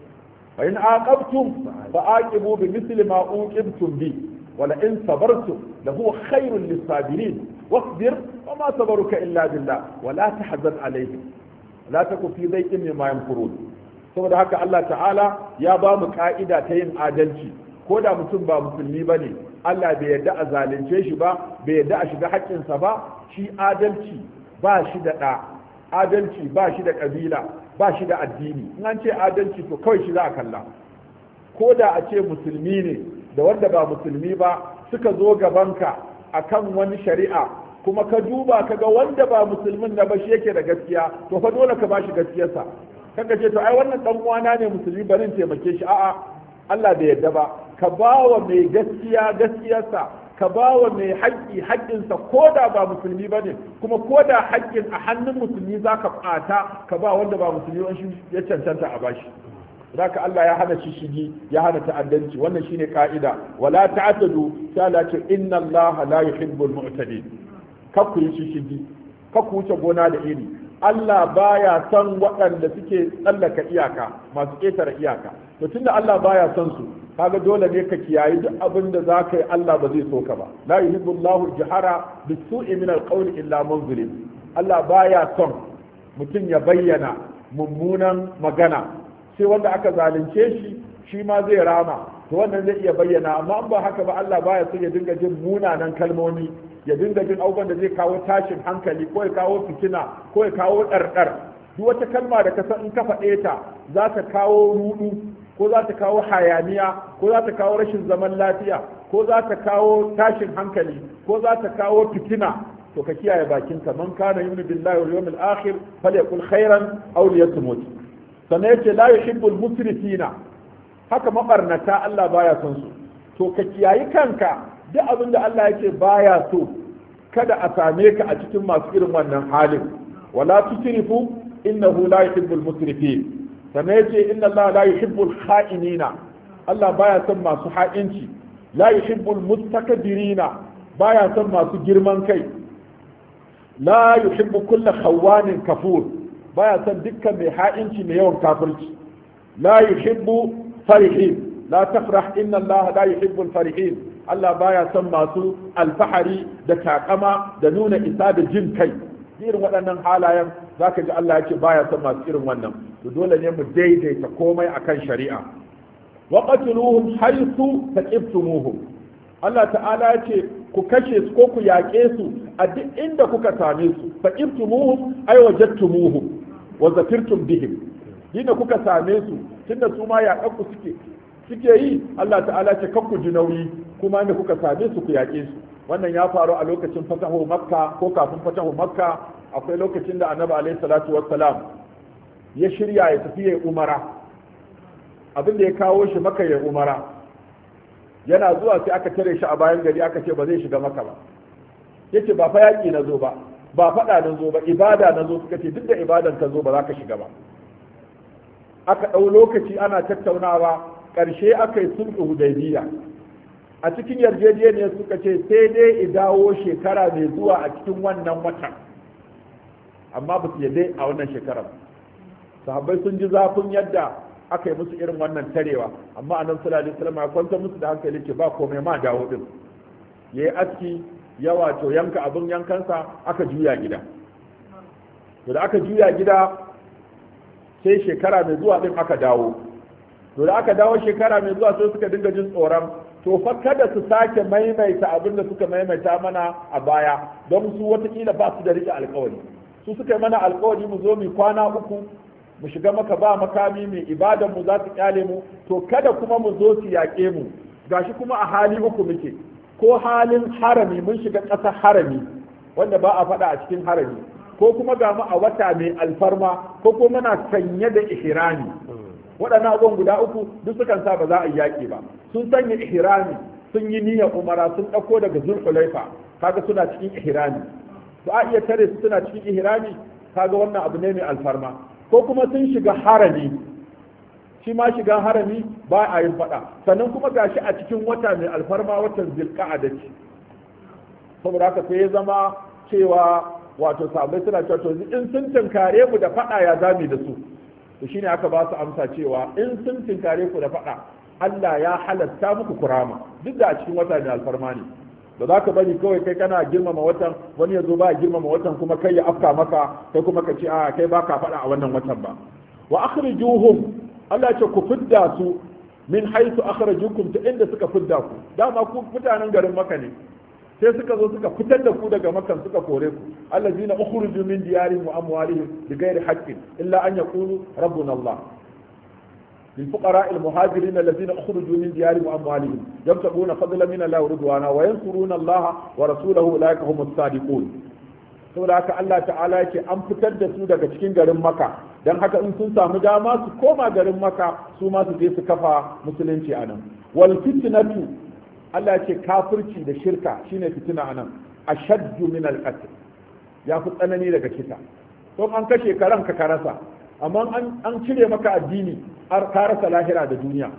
fa in aqabtum fa'aqibu bimisli ma uqibtum bi wa la in sabartum lahu khairul lis-sabirin واصبر وما صبرك إلا بالله ولا تحزن عليهم لا تكن في ضيق مما يمكرون saboda haka Allah ta'ala ya ba mu ka'ida ta yin adalci ko da mutum ba musulmi ba ne Allah bai yarda a zalunce shi ba bai yarda a shiga haƙƙinsa ba shi adalci ba shi da ɗa adalci ba shi da ƙabila ba shi da addini in an ce adalci to kawai shi za a kalla ko da a ce musulmi ne da wanda ba musulmi ba suka zo gabanka akan wani shari'a kuma ka duba ka ga wanda ba musulmin na ba shi yake da gaskiya to fa dole ka bashi gaskiyarsa kaga ce to ai wannan dan uwana ne musulmi bari in taimake shi a'a Allah bai yarda ba ka bawa mai gaskiya gaskiyarsa ka bawa mai haƙƙi haƙƙinsa ko da ba musulmi bane kuma ko da haƙƙin a hannun musulmi zaka ɓata ka ba wanda ba musulmi wani shi ya cancanta a bashi zaka Allah ya hana shishigi ya hana ta'addanci wannan shine ka'ida wala ta'tadu sai Allah ce inna Allah la yuhibbul mu'tadin kakku yi shishigi kakku wuce gona da iri Allah baya son waɗanda suke tsallaka iyaka masu ƙetare iyaka to tunda Allah baya son su kaga dole ne ka kiyayi duk abin da zaka yi Allah ba zai so ka ba la yuhibbullahu jahara bisu'i min alqawli illa man zulim Allah baya son mutum ya bayyana mummunan magana sai wanda aka zalunce shi ma zai rama to wannan zai iya bayyana amma in ba haka ba Allah baya son ya dinga jin munanan kalmomi ya dinga jin abubuwan da zai kawo tashin hankali ko ya kawo fitina ko ya kawo ɗarɗar duk wata kalma da ka san in ka faɗe ta za ta kawo rudu ko za ta kawo hayaniya ko za ta kawo rashin zaman lafiya ko za ta kawo tashin hankali ko za ta kawo fitina to ka kiyaye bakinka man kana yu'minu billahi wal yawmil akhir falyakul khairan aw liyasmut sannan yace la yuhibbul musrifina haka mabarnata Allah baya son su to ka kiyayi kanka duk abin da Allah yake baya so kada a same ka a cikin masu irin wannan halin wala tusrifu innahu la yuhibbul musrifin sannan yace inna Allah la yuhibbul kha'inina Allah baya son masu ha'inci la yuhibbul mustakbirina baya son masu girman kai la yuhibbu kulla khawanin kafur baya son dukkan mai ha'inci mai yawan kafirci la yuhibbu farihin la tafrah inna Allah la yuhibbul farihin Allah baya son masu alfahari da takama da nuna isa da jin kai irin waɗannan halayen zaka ji Allah yake baya son masu irin wannan to dole ne mu daidaita komai akan shari'a wa qatiluhum haythu taqibtumuhum Allah ta'ala yace ku kashe su ko ku yaƙe su a duk inda kuka same su taqibtumuhum ay wajadtumuhum wa zafirtum bihim inda kuka same su tunda su ma yaƙanku suke yi Allah ta'ala ce kan ku ji nauyi kuma inda kuka same su ku yaƙe su wannan ya faru a lokacin fatahu makka ko kafin fatahu makka akwai lokacin da annabi alaihi salatu wassalam ya shirya ya tafi ya umara abin da ya kawo shi maka ya umara yana zuwa sai aka tare shi a bayan gari aka ce ba zai shiga maka ba yace ba fa yaƙi na zo ba ba faɗa na zo ba ibada na zo. Suka ce duk da ibadan ka zo ba za ka shiga ba. Aka ɗau lokaci ana tattaunawa, ƙarshe aka yi sulhu Hudaybiya. A cikin yarjejeniyar suka ce sai dai i dawo shekara mai zuwa a cikin wannan watan, amma ba su yadda a wannan shekarar. Sahabbai sun ji zafin yadda aka yi musu irin wannan tarewa, amma annabi sallallahu alaihi wasallam ya kwanta musu da hankali ce ba komai ma dawo din. Yayi aski ya wato yanka abin yankansa aka juya gida. To da aka juya gida sai shekara mai zuwa din aka dawo. To da aka dawo shekara mai zuwa sai suka dinga jin tsoron to fa kada su sake maimaita abin da suka maimaita mana a baya, don su watakila ba su da rike alkawari. Su suka yi mana alkawari mu zo mu kwana uku mu shiga maka ba makami mai ibadan mu za su kyale mu, to kada kuma mu zo su yaƙe mu. Gashi kuma a hali uku muke, ko halin harami mun shiga ƙasar harami wanda ba a faɗa a cikin harami, ko kuma ga mu a wata mai alfarma, ko kuma muna sanye da ihrami. Waɗannan abubuwan guda uku duk sukan sa ba za a yi yaƙi ba. Sun sanya ihrami, sun yi niyyar umara, sun ɗauko daga Zulhulaifa, kaga suna cikin ihrami. To a iya tare su suna cikin ihrami, kaga wannan abu ne mai alfarma. Ko kuma sun shiga harami, shi ma shiga harami ba a yin faɗa. Sannan kuma gashi a cikin wata mai alfarma, watan Zulqa'ada ce. Saboda haka sai ya zama cewa wato sahabbai suna cewa to in sun tinkare mu da faɗa ya zami da su. To shine aka ba su amsa cewa in sun tinkare ku da faɗa Allah ya halatta muku kurama, duk da a cikin wata mai alfarma ne. Ba za ka bari kawai kai kana girmama watan, wani ya zo ba girmama watan kuma kai ya afka maka, kai kuma ka ce a kai ba ka faɗa a wannan watan ba. Wa akhrijuhum, Allah ce ku fidda su min haythu akhrajukum, ta inda suka fidda ku. Dama ku mutanen garin Makka ne, sai suka zo suka fitar da ku daga Makka suka kore ku. Allazina ukhriju min diyarihim wa amwalihim bighairi haqqin illa an yaqulu rabbuna Allah. للفقراء المهاجرين الذين أخرجوا من ديارهم وأموالهم يبتغون فضلا من الله ورضوانا وينصرون الله ورسوله أولئك هم الصادقون. saboda haka Allah ta'ala yake an fitar da su daga cikin garin Makka, dan haka in sun samu dama su koma garin Makka su ma su je su kafa musulunci anan. Wal fitnatu, Allah yake kafirci da shirka shine fitina anan, ashaddu min al-qatl, ya fi tsanani daga kisa. To an kashe karan ka rasa, amma an cire maka addini har ka rasa lahira da duniya.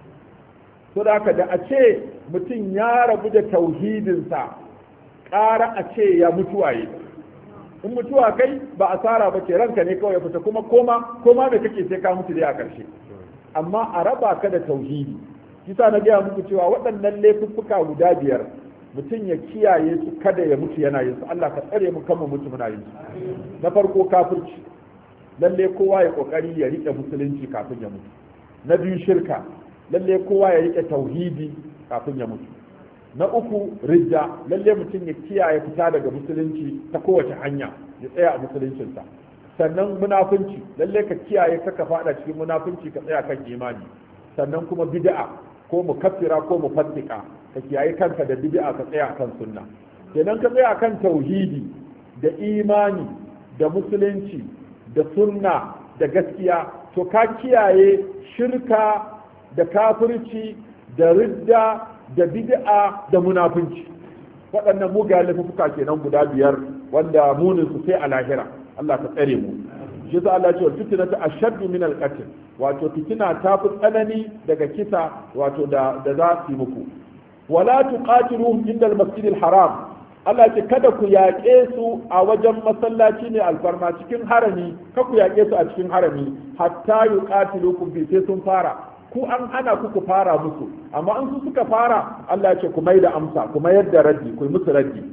So da haka da a ce mutum ya rabu da tauhidinsa, ƙara a ce ya mutuwaye. In mutuwa kai ba asara ba ce, ranka ne kawai ya fita, kuma koma da kake sai ka mutu dai a ƙarshe. Amma a raba ka da tauhidi, kisa na gaya muku cewa waɗannan laifuffuka guda biyar mutum ya kiyaye su kada ya mutu yana yin su. Allah ka tsare mu kan mu mutu muna yin su. Na farko kafirci, lalle kowa ya kokari ya rike musulunci kafin ya mutu. Na biyu shirka, lalle kowa ya rike tauhidi kafin ya mutu. Na uku ridda, lalle mutum ya kiyaye fita daga musulunci ta kowace hanya, ya tsaya a musuluncinsa. Sannan munafunci, lalle ka kiyaye ka fada cikin munafunci ka tsaya kan imani. Sannan kuma bid'a ko mukaffira ko mufassika, ka kiyaye kanka da bid'a ka tsaya kan sunna. Kenan ka tsaya kan tauhidi da imani da musulunci da sunna da gaskiya, to ka kiyaye shirka da kafirci da ridda da bid'a da munafunci. Waɗannan mugayen laifuka kenan guda biyar wanda munin su sai a lahira. Allah ka tsare mu. Shi yasa Allah ya ce fitina ta ashaddu min al-qatl, wato fitina ta fi tsanani daga kisa wato da za su yi muku. Wala tuqatiluhum inda al-masjid al-haram, Allah ce kada ku yaƙe su a wajen masallaci ne alfarma cikin harami, ka ku yaƙe su a cikin harami hatta yuqatilukum bi, sai sun fara. Ku an hana ku fara musu, amma an su suka fara Allah ya ce ku mai da amsa, ku mayar da raddi, ku musu raddi.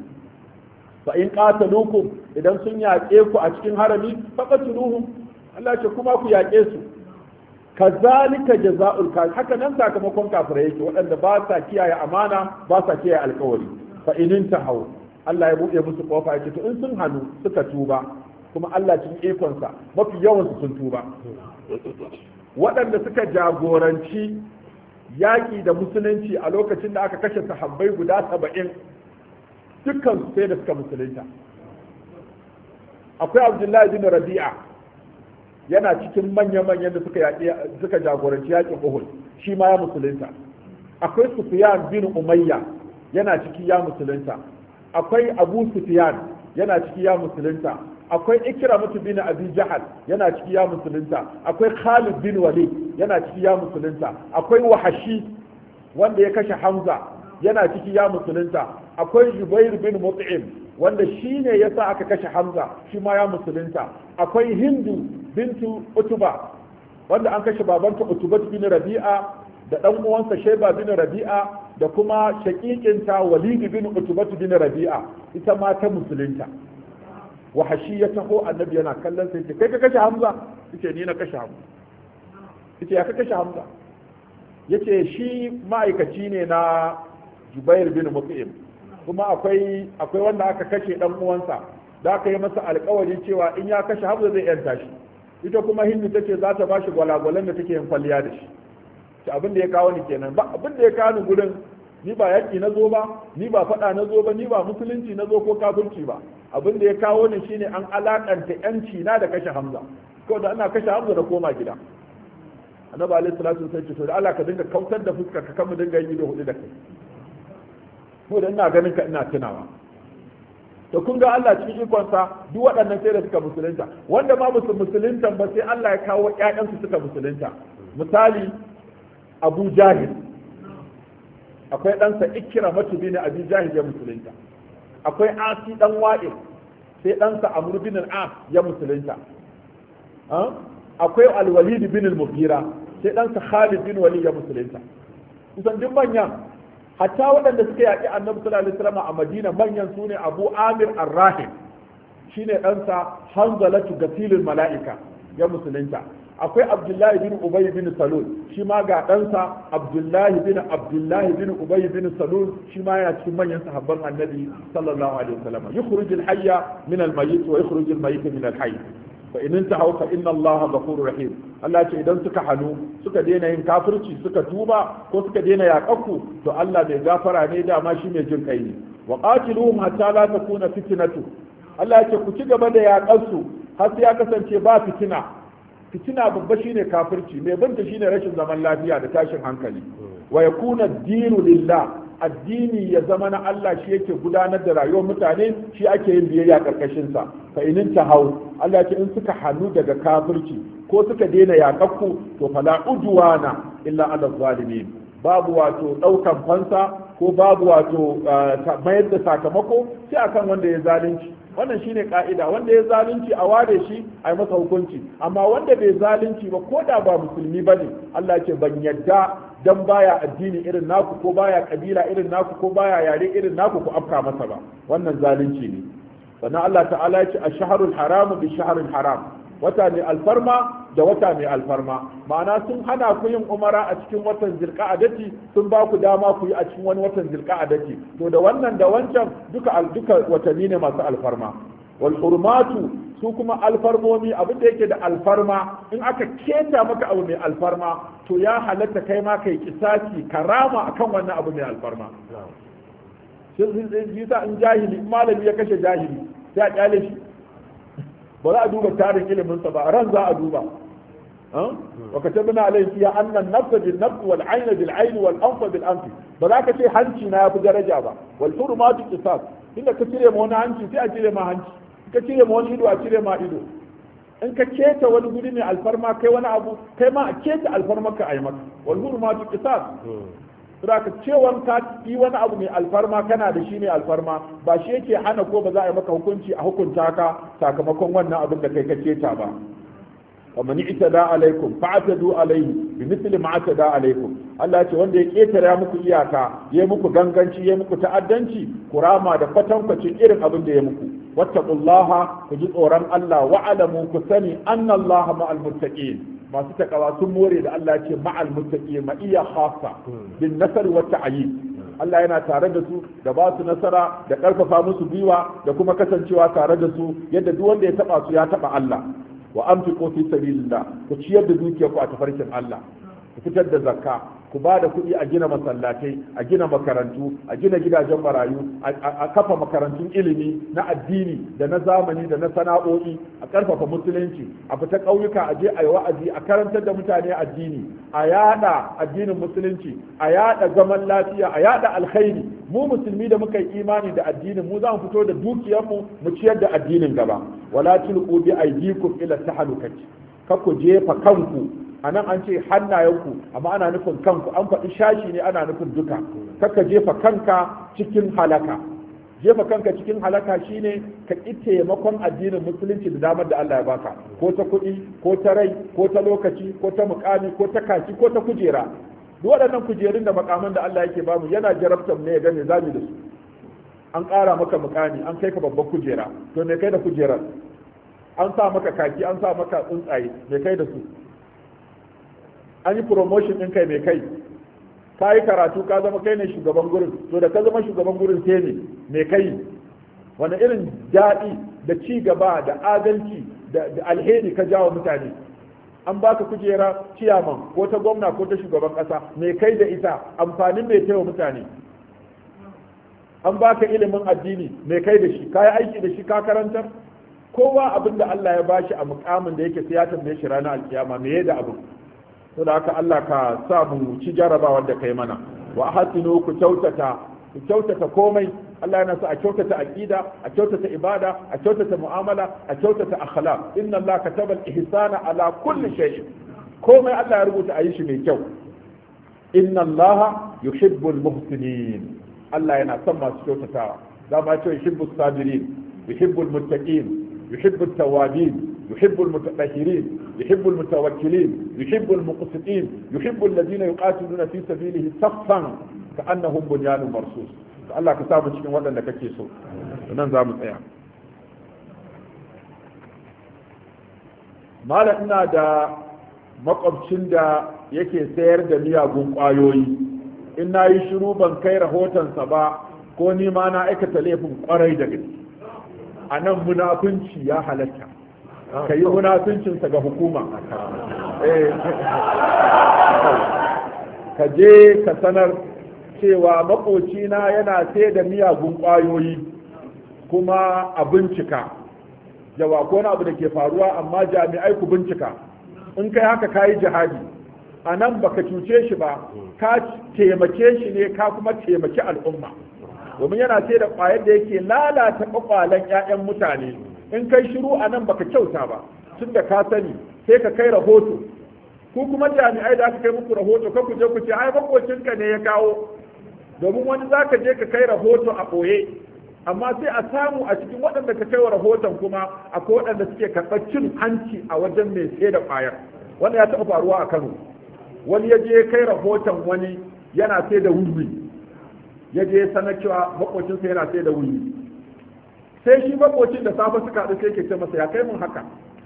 Fa in qatalukum, idan sun yaƙe ku a cikin harami faqatuluhum, Allah ya ce kuma ku yaƙe su. Kazalika jazaa'ul kafir, haka nan sakamakon kafirai yake, waɗanda ba sa kiyaye amana, ba sa kiyaye alƙawari. Fa in tahaw, Allah ya buɗe musu kofa ya ce to in sun hannu suka tuba, kuma Allah cikin ikonsa mafi yawan su sun tuba. Waɗanda suka jagoranci yaƙi da musulunci a lokacin da aka kashe sahabbai guda 70, dukkan su sai da suka musulunta. Akwai Abdullahi bin Rabi'a, yana cikin manya-manyan da suka jagoranci yaƙin Uhud, shi ma ya musulunta. Akwai Sufyan bin Umayya, yana ciki ya musulunta. akwai Abu Sufyan yana ciki ya musulunta, akwai Ikramah bin Abi Jahal yana ciki ya musulunta, akwai Khalid bin Walid yana ciki ya musulunta, akwai Wahashi wanda ya kashe Hamza yana ciki ya musulunta, akwai Jubair bin Mut'im wanda shi ne ya sa aka kashe Hamza shi ma ya musulunta, akwai Hindu bintu Utuba wanda an kashe babanta Utuba bin Rabi'a da ɗan uwansa Shaiba bin Rabi'a da kuma shaƙiƙinta Walid bin Utuba bin Rabi'a ita ma ta musulunta. Wahashi ya taho annabi yana kallon sai ce kai ka kashe Hamza? Yace ni na kashe Hamza. Yace ya ka kashe Hamza? Yace shi ma'aikaci ne na Jubair bin Mut'im kuma akwai wanda aka kashe dan uwansa da aka yi masa alƙawari cewa in ya kashe Hamza zai yanta shi. Ita kuma Hindu tace za ta bashi gwalagwalan da take yin kwalliya da shi. Ci abin da ya kawo ni kenan ba abin da ya kawo ni gurin ni ba yaƙi na zo ba ni ba faɗa na zo ba ni ba musulunci na zo ko kafirci ba abin da ya kawo ni shine an alakanta yanci na da kashe Hamza ko da ana kashe Hamza da koma gida annabi alaihi salatu wasallam ce to da Allah ka dinga kautar da fuskar ka mu dinga yi da hudu da kai ko da ina ganin ka ina tunawa to kun ga Allah cikin ikonsa duk waɗannan sai da suka musulunta wanda ma musulunta ba sai Allah ya kawo ƴaƴansu suka musulunta misali Abu Jahil akwai ɗansa Ikramah bin Abi Jahil ya musulunta akwai Asi dan Wa'il sai ɗansa Amr bin al-As ya musulunta akwai Al-Walid bin al-Mughira sai ɗansa Khalid bin Walid ya musulunta kusan duk manyan hatta waɗanda suka yaƙi Annabi sallallahu alaihi wasallam a Madina manyan sune Abu Amir ar-Rahib shine ɗansa Hanzalatu Gasilul Mala'ika ya musulunta akwai Abdullahi bin Ubay bin Salul shi ma ga ɗansa Abdullahi bin Ubay bin Salul shi ma yana cikin manyan sahabban Annabi sallallahu alaihi wasallam yukhrijul hayya min al-mayyit wa yukhrijul mayyita min al-hayy fa in intahu fa inna Allaha ghafurur rahim Allah ce idan suka hanu suka daina yin kafirci suka tuba ko suka daina yaƙaku to Allah mai gafara ne dama shi mai jin kai ne wa qatiluhum hatta la takuna fitnatu Allah ya ce ku ci gaba da yaƙansu har sai ya kasance ba fitina babba shine kafirci mai banta shine rashin zaman lafiya da tashin hankali wa yakuna ad-dinu lillah addini ya zama na Allah shi yake gudanar da rayuwar mutane shi ake yin biyayya karkashin sa fa inin tahau Allah ce in suka hannu daga kafirci ko suka daina yaƙakku to fala udwana illa ala zalimin babu wato daukan fansa ko babu wato mayar da sakamako sai akan wanda ya zalunci wannan shine ka'ida wanda ya zalunci a ware shi a yi masa hukunci amma wanda bai zalunci ba ko da ba musulmi bane Allah ya ce ban yadda dan baya addini irin naku ko baya kabila irin naku ko baya yare irin naku ku afka masa ba wannan zalunci ne sannan Allah ta'ala ya ce ash-shahrul haramu bi-shahril haram wata mai alfarma da wata mai alfarma ma'ana sun hana ku yin umara a cikin watan zilqa'adati sun ba ku dama ku yi a cikin wani watan zilqa'adati to da wannan da wancan duka watanni ne masu alfarma wal hurmatu su kuma alfarmomi abin da yake da alfarma in aka keta maka abu mai alfarma to ya halatta kai ma kai kisasi karama akan wannan abu mai alfarma shi sa in jahili malami ya kashe jahili sai a kyale shi ba za a duba tarin iliminsa ba ran za a duba wa katabna alayhi fiha anna an-nafsa bin-nafs wal-'ayna bil-'ayn wal-anfa bil-anf ba za ka ce hanci na yafi daraja ba wal hurmatu qisas inda ka cire ma wani hanci sai a cire ma hanci ka cire ma wani ido a cire ma ido in ka keta wani guri mai alfarma kai wani abu kai ma a keta alfarmarka a yi maka wal hurmatu qisas saboda cewan ka yi wani abu mai alfarma kana da shi mai alfarma ba shi yake hana ko ba za a yi maka hukunci a hukunta ka sakamakon wannan abin da kai ka keta ba wa man itada alaikum fa'tadu alaihi bi mithli ma atada alaikum Allah ce wanda ya ketare muku iyaka ya muku ganganci ya muku ta'addanci kurama da kwatankwacin irin abin da ya muku wattaqullaha ku ji tsoron Allah wa alamu ku sani anna Allah ma'al muttaqin masu takawa sun more da Allah ce ma'al muttaqi ma iya khassa bin nasar wa ta'yid Allah yana tare da su da ba su nasara da karfafa musu gwiwa da kuma kasancewa tare da su yadda duk wanda ya taba su ya taba Allah wa anfiqu fi sabilillah ku ciyar da dukiyarku a tafarkin Allah ku fitar da zakka ku ba da kuɗi a gina masallatai, a gina makarantu, a gina gidajen marayu, a kafa makarantun ilimi na addini da na zamani da na sana'o'i, a ƙarfafa musulunci, a fita ƙauyuka a je a yi wa'azi, a karantar da mutane addini, a yada addinin musulunci, a yada zaman lafiya, a yada alkhairi. Mu musulmi da muka yi imani da addinin mu za mu fito da dukiyarmu mu ciyar da addinin gaba. Wala tulqu bi aydikum ila tahlukati. Ka ku jefa kanku, a nan an ce hannayenku amma ana nufin kanku, an faɗi shashi ne ana nufin duka. Kaka jefa kanka cikin halaka. Jefa kanka cikin halaka shine ka ƙi taimakon addinin musulunci da damar da Allah ya baka, ko ta kuɗi ko ta rai ko ta lokaci ko ta mukami ko ta kaki ko ta kujera. Duk waɗannan kujerun da makaman da Allah yake bamu yana jarabtar ne ya ga me zamu da su. An ƙara maka mukami, an kai ka babban kujera, to me kai da kujerar? An sa maka kaki, an sa maka tsuntsaye, me kai da su? An yi promotion ɗin kai mai kai, ka yi karatu ka zama kai ne shugaban gurin, to da ka zama shugaban gurin sai ne mai kai. Wani irin daɗi da ci gaba da adalci da alheri ka jawo mutane. An baka kujera ciyaman ko ta gwamna ko ta shugaban ƙasa, mai kai da ita, amfanin mai taiwa mutane. An baka ilimin addini, mai kai da shi, ka yi aiki da shi, ka karantar. Kowa abin da Allah ya bashi a mukamin da yake sai ya tambaye shi ranar alkiyama me ya da abin. To da haka Allah ka sa mu ci jarabawar da kai mana. Wa ahsinu ku kyautata komai. Allah yana sa a kyautata aqida, a kyautata ibada, a kyautata mu'amala, a kyautata akhlaq. Inna Allah kataba al-ihsana ala kulli shay'in. Komai Allah ya rubuta a yi shi mai kyau. Inna Allah yuhibbul muhsinin. Allah yana son masu kyautatawa. Da ma ce yuhibbus sabirin, yuhibbul muttaqin, yuhibbut tawabin, يحب المتطهرين، يحب المتوكلين، يحب المقسطين، يحب الذين يقاتلون في سبيله صفا كأنهم بنيان مرصوص. Allah ka samu cikin waɗanda kake so. Nan za mu tsaya. Malam ina da makwabcin da yake sayar da miyagun ƙwayoyi. In na yi shiru ban kai rahotonsa ba, ko ni ma na aikata laifin ƙwarai da gaske. A nan munafunci ya halatta. Ka yi munafuncinsa ga hukuma. Ka je ka sanar cewa makocina yana sai da miyagun ƙwayoyi kuma a bincika. Yawa ko abu da ke faruwa amma jami'ai ku bincika. In kai haka ka yi jihadi. A nan baka cuce shi ba, ka taimake shi ne ka kuma taimaki al'umma. Domin yana sai da ƙwayar da yake lalata ƙwaƙwalen 'ya'yan mutane. In kai shiru a nan baka kyauta ba, tun da ka sani sai ka kai rahoto. Ku kuma jami'ai da aka kai muku rahoto ka ku je ku ce ai makocinka ne ya kawo. Domin wani za ka je ka kai rahoto a ɓoye, amma sai a samu a cikin waɗanda ka kai wa rahoton kuma akwai waɗanda suke karɓar cin hanci a wajen mai sai da ƙwayar. Wanda ya taɓa faruwa a Kano. Wani ya je kai rahoton wani yana sai da wuri, ya je sanar cewa makocinsa yana sai da wuri. Sai shi makocin da safe suka haɗu sai ke ce masa ya kai mun haka.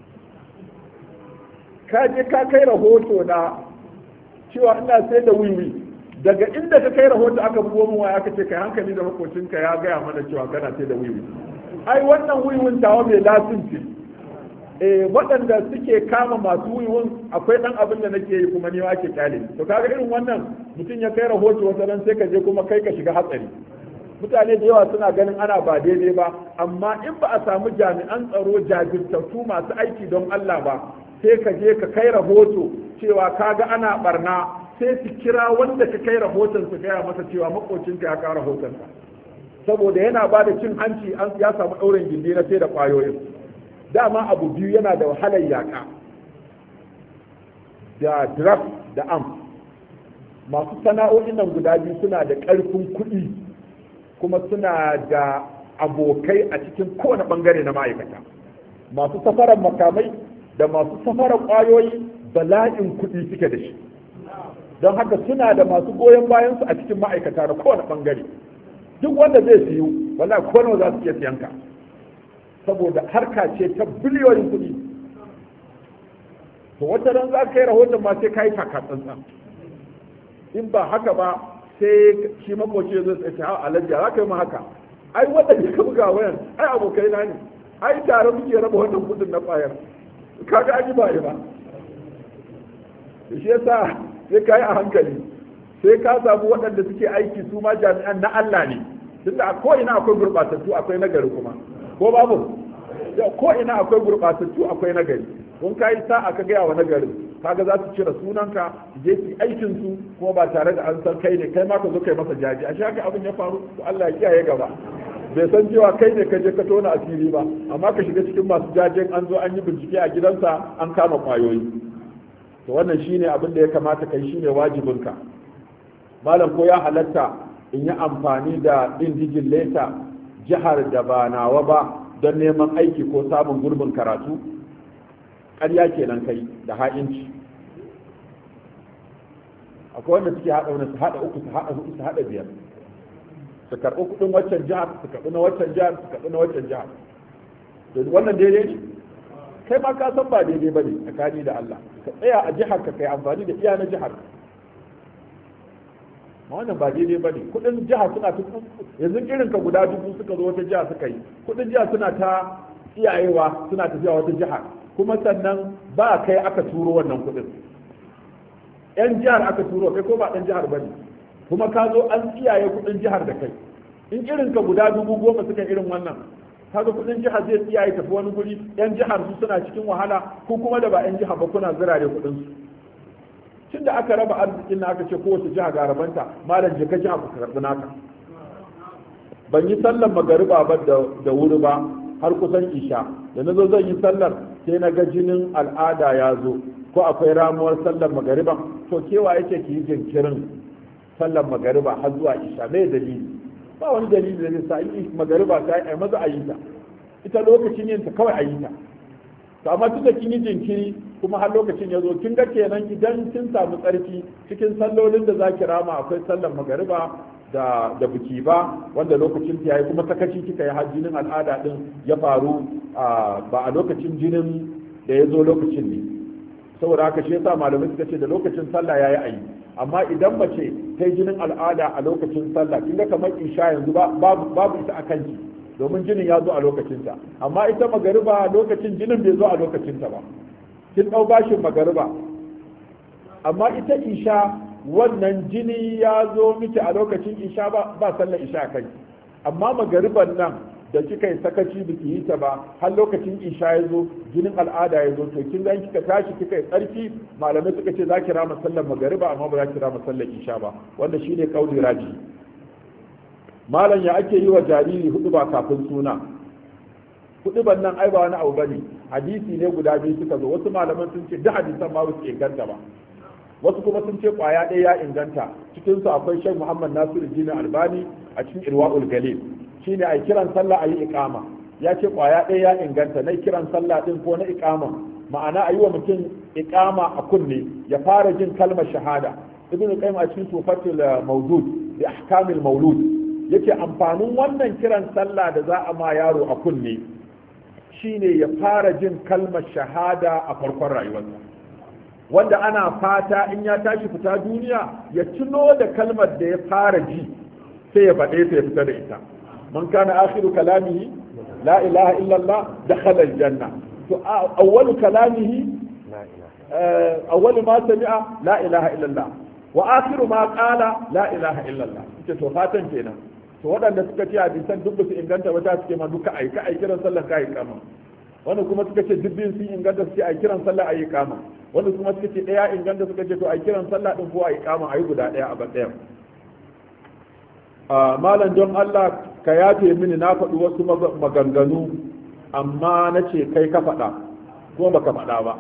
Ka je ka kai rahoto na cewa ina sai da wiwi, daga inda ka kai rahoto aka bugo min waya aka ce kai hankali da makocinka ya gaya mana cewa kana sai da wiwi. Ai wannan wiwin tawa mai lasinci. Waɗanda suke kama masu wiwin akwai ɗan abin da nake yi kuma ni ma ake kyale. To kaga irin wannan mutum ya kai rahoto wata ran sai ka je kuma kai ka shiga hatsari. Mutane da yawa suna ganin ana ba daidai ba, amma in ba a samu jami'an tsaro jajirtattu masu aiki don Allah ba, sai ka je ka kai rahoto cewa kaga ana barna, sai su kira wanda ka kai rahoton su gaya masa cewa makocinka ya kawo rahotonka. Saboda yana ba da cin hanci ya samu ɗaurin gindi na sai da ƙwayoyin. Dama abu biyu yana da wahalar yaƙa, da draft da am. Masu sana'o'in nan guda biyu suna da ƙarfin kuɗi, kuma suna da abokai a cikin kowane bangare na ma'aikata. Masu safarar makamai da masu safarar ƙwayoyi bala'in kuɗi suke da shi, don haka suna da masu goyon bayansu a cikin ma'aikata da kowane bangare. Duk wanda zai siyu wallahi kowane za su iya siyan ka, saboda harka ce ta biliyoyin kuɗi. To wata ran za ka yi rahoton ma sai ka yi takatsantsan, in ba haka ba sai shi makoci zai tsaye a alhaji za ka yi ma haka. Ai waɗanda ka buga wayan ai abokai na ne, ai tare muke raba wannan kudin na ƙwayar, kaga an yi ba shi yasa sai ka yi a hankali. sai ka samu waɗanda suke aiki su ma jami'an na Allah ne, tunda ko ina akwai gurɓatattu akwai nagari kuma, ko babu ko ina akwai gurɓatattu akwai nagari. Kun kai sa'a ka gaya wa nagarin, kaga za su cire sunanka je su aikin su kuma ba tare da an san kai ne, kai ma ka zo kai masa jaji. A shi haka abin ya faru, to Allah ya kiyaye gaba. Bai san cewa kai ne ka je ka tona asiri ba, amma ka shiga cikin masu jajen an zo an yi bincike a gidansa an kama kwayoyi. To wannan shine abin da ya kamata kai, shine wajibinka. Malam, ko ya halatta in yi amfani da indijin leta jihar da ba nawa ba don neman aiki ko samun gurbin karatu? Ƙarya kenan kai da ha'inci. Akwai wanda suke haɗa wani su haɗa uku su haɗa huɗu su haɗa biyar, su karɓi kuɗin waccan jihar su karɓi na waccan jihar su karɓi na waccan jihar. Wannan daidai ne? Kai ma ka san ba daidai ba ne tsakani da Allah. Ka tsaya a jihar ka kai amfani da iya na jihar. Ma wannan ba daidai ba ne. Kuɗin jihar suna ta yanzu irin ka guda 1000 suka zo wata jiha suka yi. Kuɗin jihar suna ta iyayewa suna tafiya wata jihar. Kuma sannan ba kai aka turo wannan kuɗin. 'Yan jihar aka turo, kai ko ba ɗan jihar ba ne. Kuma ka zo an tsiyaye kuɗin jihar da kai. In irin ka guda 10,000 suka irin wannan, kaga kuɗin jihar zai tsiyaye tafi wani guri, 'yan jihar su suna cikin wahala, ko kuma da ba 'yan jihar ba kuna zirare kuɗin su. Tun da aka raba arzikin na aka ce kowace jiha ga rabanta, malam je ka jiha ku karɓi naka. Ban yi sallar magariba ba da wuri ba har kusan isha, da na zo zan yi sallar sai na ga jinin al'ada ya zo, ko akwai ramuwar sallar magariba, to kewa yake ki yi jinkirin sallar magariba har zuwa isha, mai dalili? Ba wani dalili da zai sa yi magariba ta yi maza a yi ta, ita lokacin yin ta kawai a yi ta. To amma tunda kin yi jinkiri kuma har lokacin ya zo, kin ga kenan idan kin samu tsarki cikin sallolin da za ki rama akwai sallar magariba da buki ba wanda lokacin ta yayi, kuma sakaci kika yi har jinin al'ada din ya faru ba a lokacin jinin da ya zo lokacin ne. Saboda haka shi yasa malamai suka ce da lokacin sallah yayi ayi, amma idan mace ta yi jinin al'ada a lokacin sallah, kin ga kamar isha yanzu babu ita akan ki, domin jinin ya zo a lokacinta. Amma ita magariba lokacin jinin bai zo a lokacinta ba, kin ɗau bashin magariba. Amma ita isha wannan jini ya zo miki a lokacin isha ba sallar isha a kai. Amma magariban nan da kika yi sakaci biki yi ta ba har lokacin isha ya zo, jinin al'ada ya zo, to kin ga kika tashi kika yi tsarki, malamai suka ce za ki rama sallar magariba amma ba za ki rama sallar isha ba, wanda shine kauli raji. Malam, ya ake yi wa jariri huɗuba kafin suna? Huɗuban nan ai ba wani abu bane, hadisi ne guda biyu suka zo. Wasu malaman sun ce duk hadisan ma su inganta ba, wasu kuma sun ce kwaya ɗaya ya inganta. Cikin su akwai Sheikh Muhammad Nasiruddin Albani a cikin Irwaul Galil, shine ai kiran sallah ayi iqama. Ya ce kwaya ɗaya ya inganta na kiran sallah din ko na iqama, ma'ana ayi wa mutum iqama a kunne ya fara jin kalmar shahada. Ibn Qayyim a cikin Tufatul Mawdud bi Ahkamil Mawlud yake amfanin wannan kiran sallah da za a ma yaro a kunne shine ya fara jin kalmar shahada a farkon rayuwarsa, wanda ana fata in ya tashi fita duniya ya tuno da kalmar da ya fara ji sai ya faɗe ta ya fita da ita. Man kana akhiru kalamihi la ilaha illallah dakhala aljanna. To awwalu kalamihi awwalu ma sami'a la ilaha illallah wa akhiru ma qala la ilaha illallah. To fatan kenan. To waɗanda suka ce hadisan duk su inganta wata suke ma duka ai kiran sallar ka kama, wanda kuma suka ce dubbin sun inganta suke ai kiran sallar ayi kama, wanda kuma suka ce ɗaya inganta suka ce to ai kiran sallah din ko ayi kama ayi guda ɗaya a ɗayan. Malam, don Allah ka yafe mini na faɗi wasu maganganu amma na ce kai ka faɗa kuma baka faɗa ba.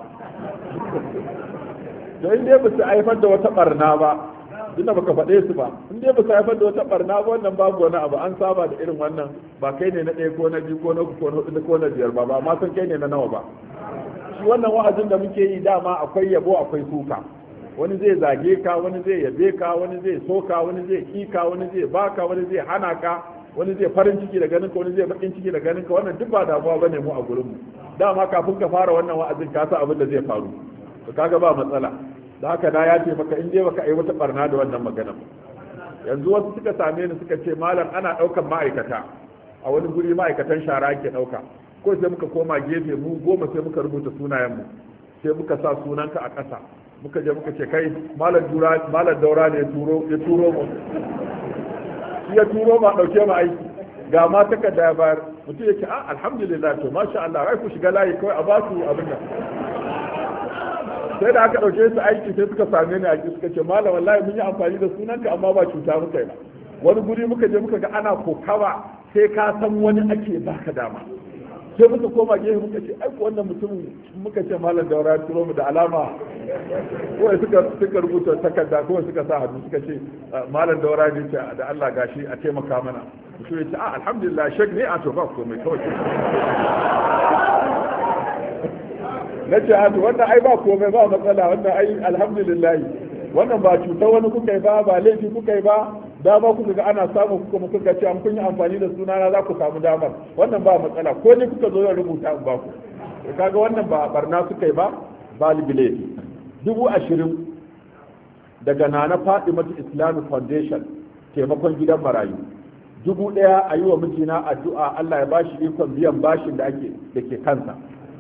To in dai ba su haifar da wata ɓarna ba, tunda baka faɗe su ba, in dai ba su haifar da wata ɓarna ba, wannan babu wani abu, an saba da irin wannan. Ba kai ne na ɗaya ko na biyu ko na uku ko na huɗu ko na biyar ba ma san kai ne na nawa ba. Shi wannan wa'azin da muke yi dama akwai yabo akwai suka, wani zai zage ka, wani zai yabe ka, wani zai soka, wani zai kika, wani zai baka, wani zai hana ka, wani zai farin ciki da ganin ka, wani zai bakin ciki da ganin ka. Wannan duk ba damuwa bane mu a gurin mu, dama kafin ka fara wannan wa'azin ka san abin da zai faru, to kaga ba matsala. Da haka na ya ce maka in dai baka yi wata barna da wannan magana. Yanzu wasu suka same ni suka ce malam ana ɗaukan ma'aikata a wani guri, ma'aikatan shara ke ɗauka, ko sai muka koma gefe mu 10 sai muka rubuta sunayenmu, sai muka sa sunanka a ƙasa muka je muka ce kai malam daura ne ya turo mu ya turo ma dauke mu aiki ga ma takarda ya bayar mutum yake alhamdulillah to masha Allah ai ku shiga layi kawai a ba su abin nan sai da aka dauke su aiki sai suka same ni a suka ce malam wallahi mun yi amfani da sunanka amma ba cuta muka yi ba wani guri muka je muka ga ana kokawa sai ka san wani ake baka dama sai muka koma gefe muka ce ai wannan mutumin muka ce malam daura turo mu da alama kawai suka rubuta takarda kawai suka sa hannu suka ce malam daura ne ce da Allah gashi a taimaka mana mutum ya ce alhamdulillah shek ne a to ba komai kawai na ce wannan ai ba komai ba matsala wannan ai alhamdulillah wannan ba cutar wani kuka yi ba laifi kuka yi ba dama kuka ga ana samu kuma kuka ce an kun yi amfani da sunana za ku samu damar wannan ba matsala ko ne kuka zo da rubuta in ba ku kaga wannan ba barna suka yi ba libile 20,000 daga Nana Fatimatu Islamic Foundation taimakon gidan marayu 1,000 a yi wa mijina addu'a Allah ya bashi ikon biyan bashin da ke kansa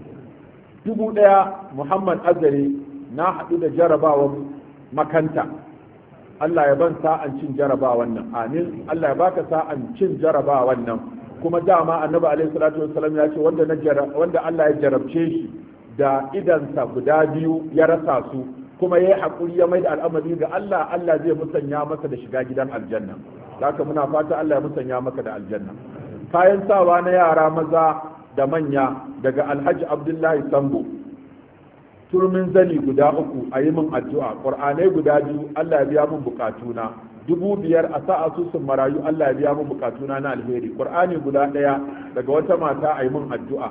1,000 Muhammad Azare na haɗu da jarabawar makanta Allah ya ban sa'an cin jaraba wannan amin Allah ya baka sa'an cin jaraba wannan kuma dama annabi alaihi salatu wassalam ya ce wanda Allah ya jarabce shi da idansa guda biyu ya rasa su kuma yayi hakuri ya maida al'amari ga Allah Allah zai musanya masa da shiga gidan aljanna haka muna fata Allah ya musanya maka da aljanna kayan sawa na yara maza da manya daga Alhaji Abdullahi Sambo turmin zani guda 3 a yi min addu'a ƙur'anai guda 2 Allah ya biya min bukatuna 5,000 a sa asusun marayu Allah ya biya min bukatuna na alheri ƙur'ani guda 1 daga wata mata a yi min addu'a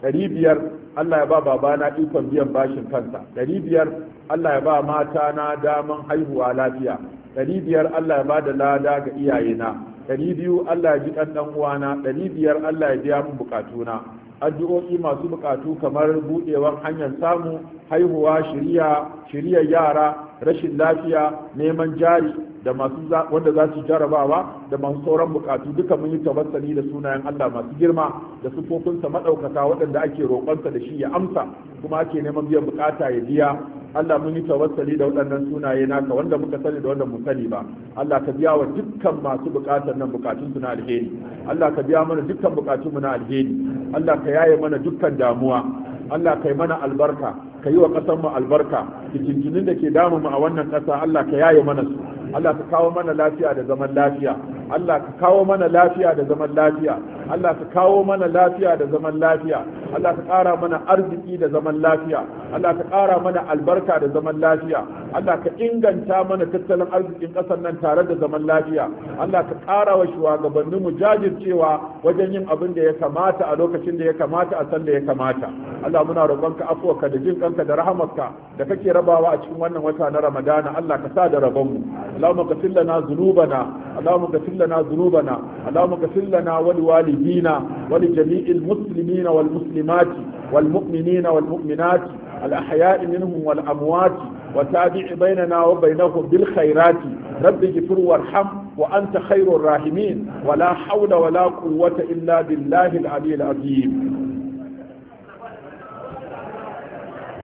500 Allah ya ba babana ikon biyan bashin kansa 500 Allah ya ba mata na daman haihuwa lafiya 500 Allah ya ba da lada ga iyayena 200 Allah ya ji ɗan uwana 500 Allah ya biya min bukatuna addu'o'i masu bukatu kamar budewar hanyar samu haihuwa shirya yara rashin lafiya neman jari da masu wanda za su jarabawa da masu sauran bukatu duka mun yi tawassali da sunayen Allah masu girma da sufofinsa madaukaka waɗanda ake roƙonsa da shi ya amsa kuma ake neman biyan bukata ya biya Allah mun yi tawassali da waɗannan sunaye naka wanda muka sani da wanda mu sani ba Allah ka biya wa dukkan masu bukatar nan bukatunsu na alheri Allah ka biya mana dukkan bukatunmu na alheri Allah ka yaye mana dukkan damuwa Allah kai mana albarka ka yi wa ƙasarmu albarka cikin da ke damu mu a wannan ƙasa Allah ka yaye mana su Allah ka kawo mana lafiya da zaman lafiya Allah ka kawo mana lafiya da zaman lafiya Allah ka kawo mana lafiya da zaman lafiya Allah ka ƙara mana arziki da zaman lafiya Allah ka ƙara mana albarka da zaman lafiya Allah ka inganta mana tattalin arzikin ƙasar nan tare da zaman lafiya Allah ka ƙara wa shugabanninmu jajircewa wajen yin abin da ya kamata a lokacin da ya kamata a san da ya kamata Allah muna roƙonka afuwarka da jin kanka da rahamarka da kake rabawa a cikin wannan wata na Ramadana Allah ka sa da rabonmu اللهم اغفر لنا ذنوبنا اللهم اغفر لنا ذنوبنا اللهم اغفر لنا ولوالدينا ولجميع المسلمين والمسلمات والمؤمنين والمؤمنات الأحياء منهم والأموات وتابع بيننا وبينهم بالخيرات رب اغفر وارحم وأنت خير الراحمين ولا حول ولا قوة إلا بالله العلي العظيم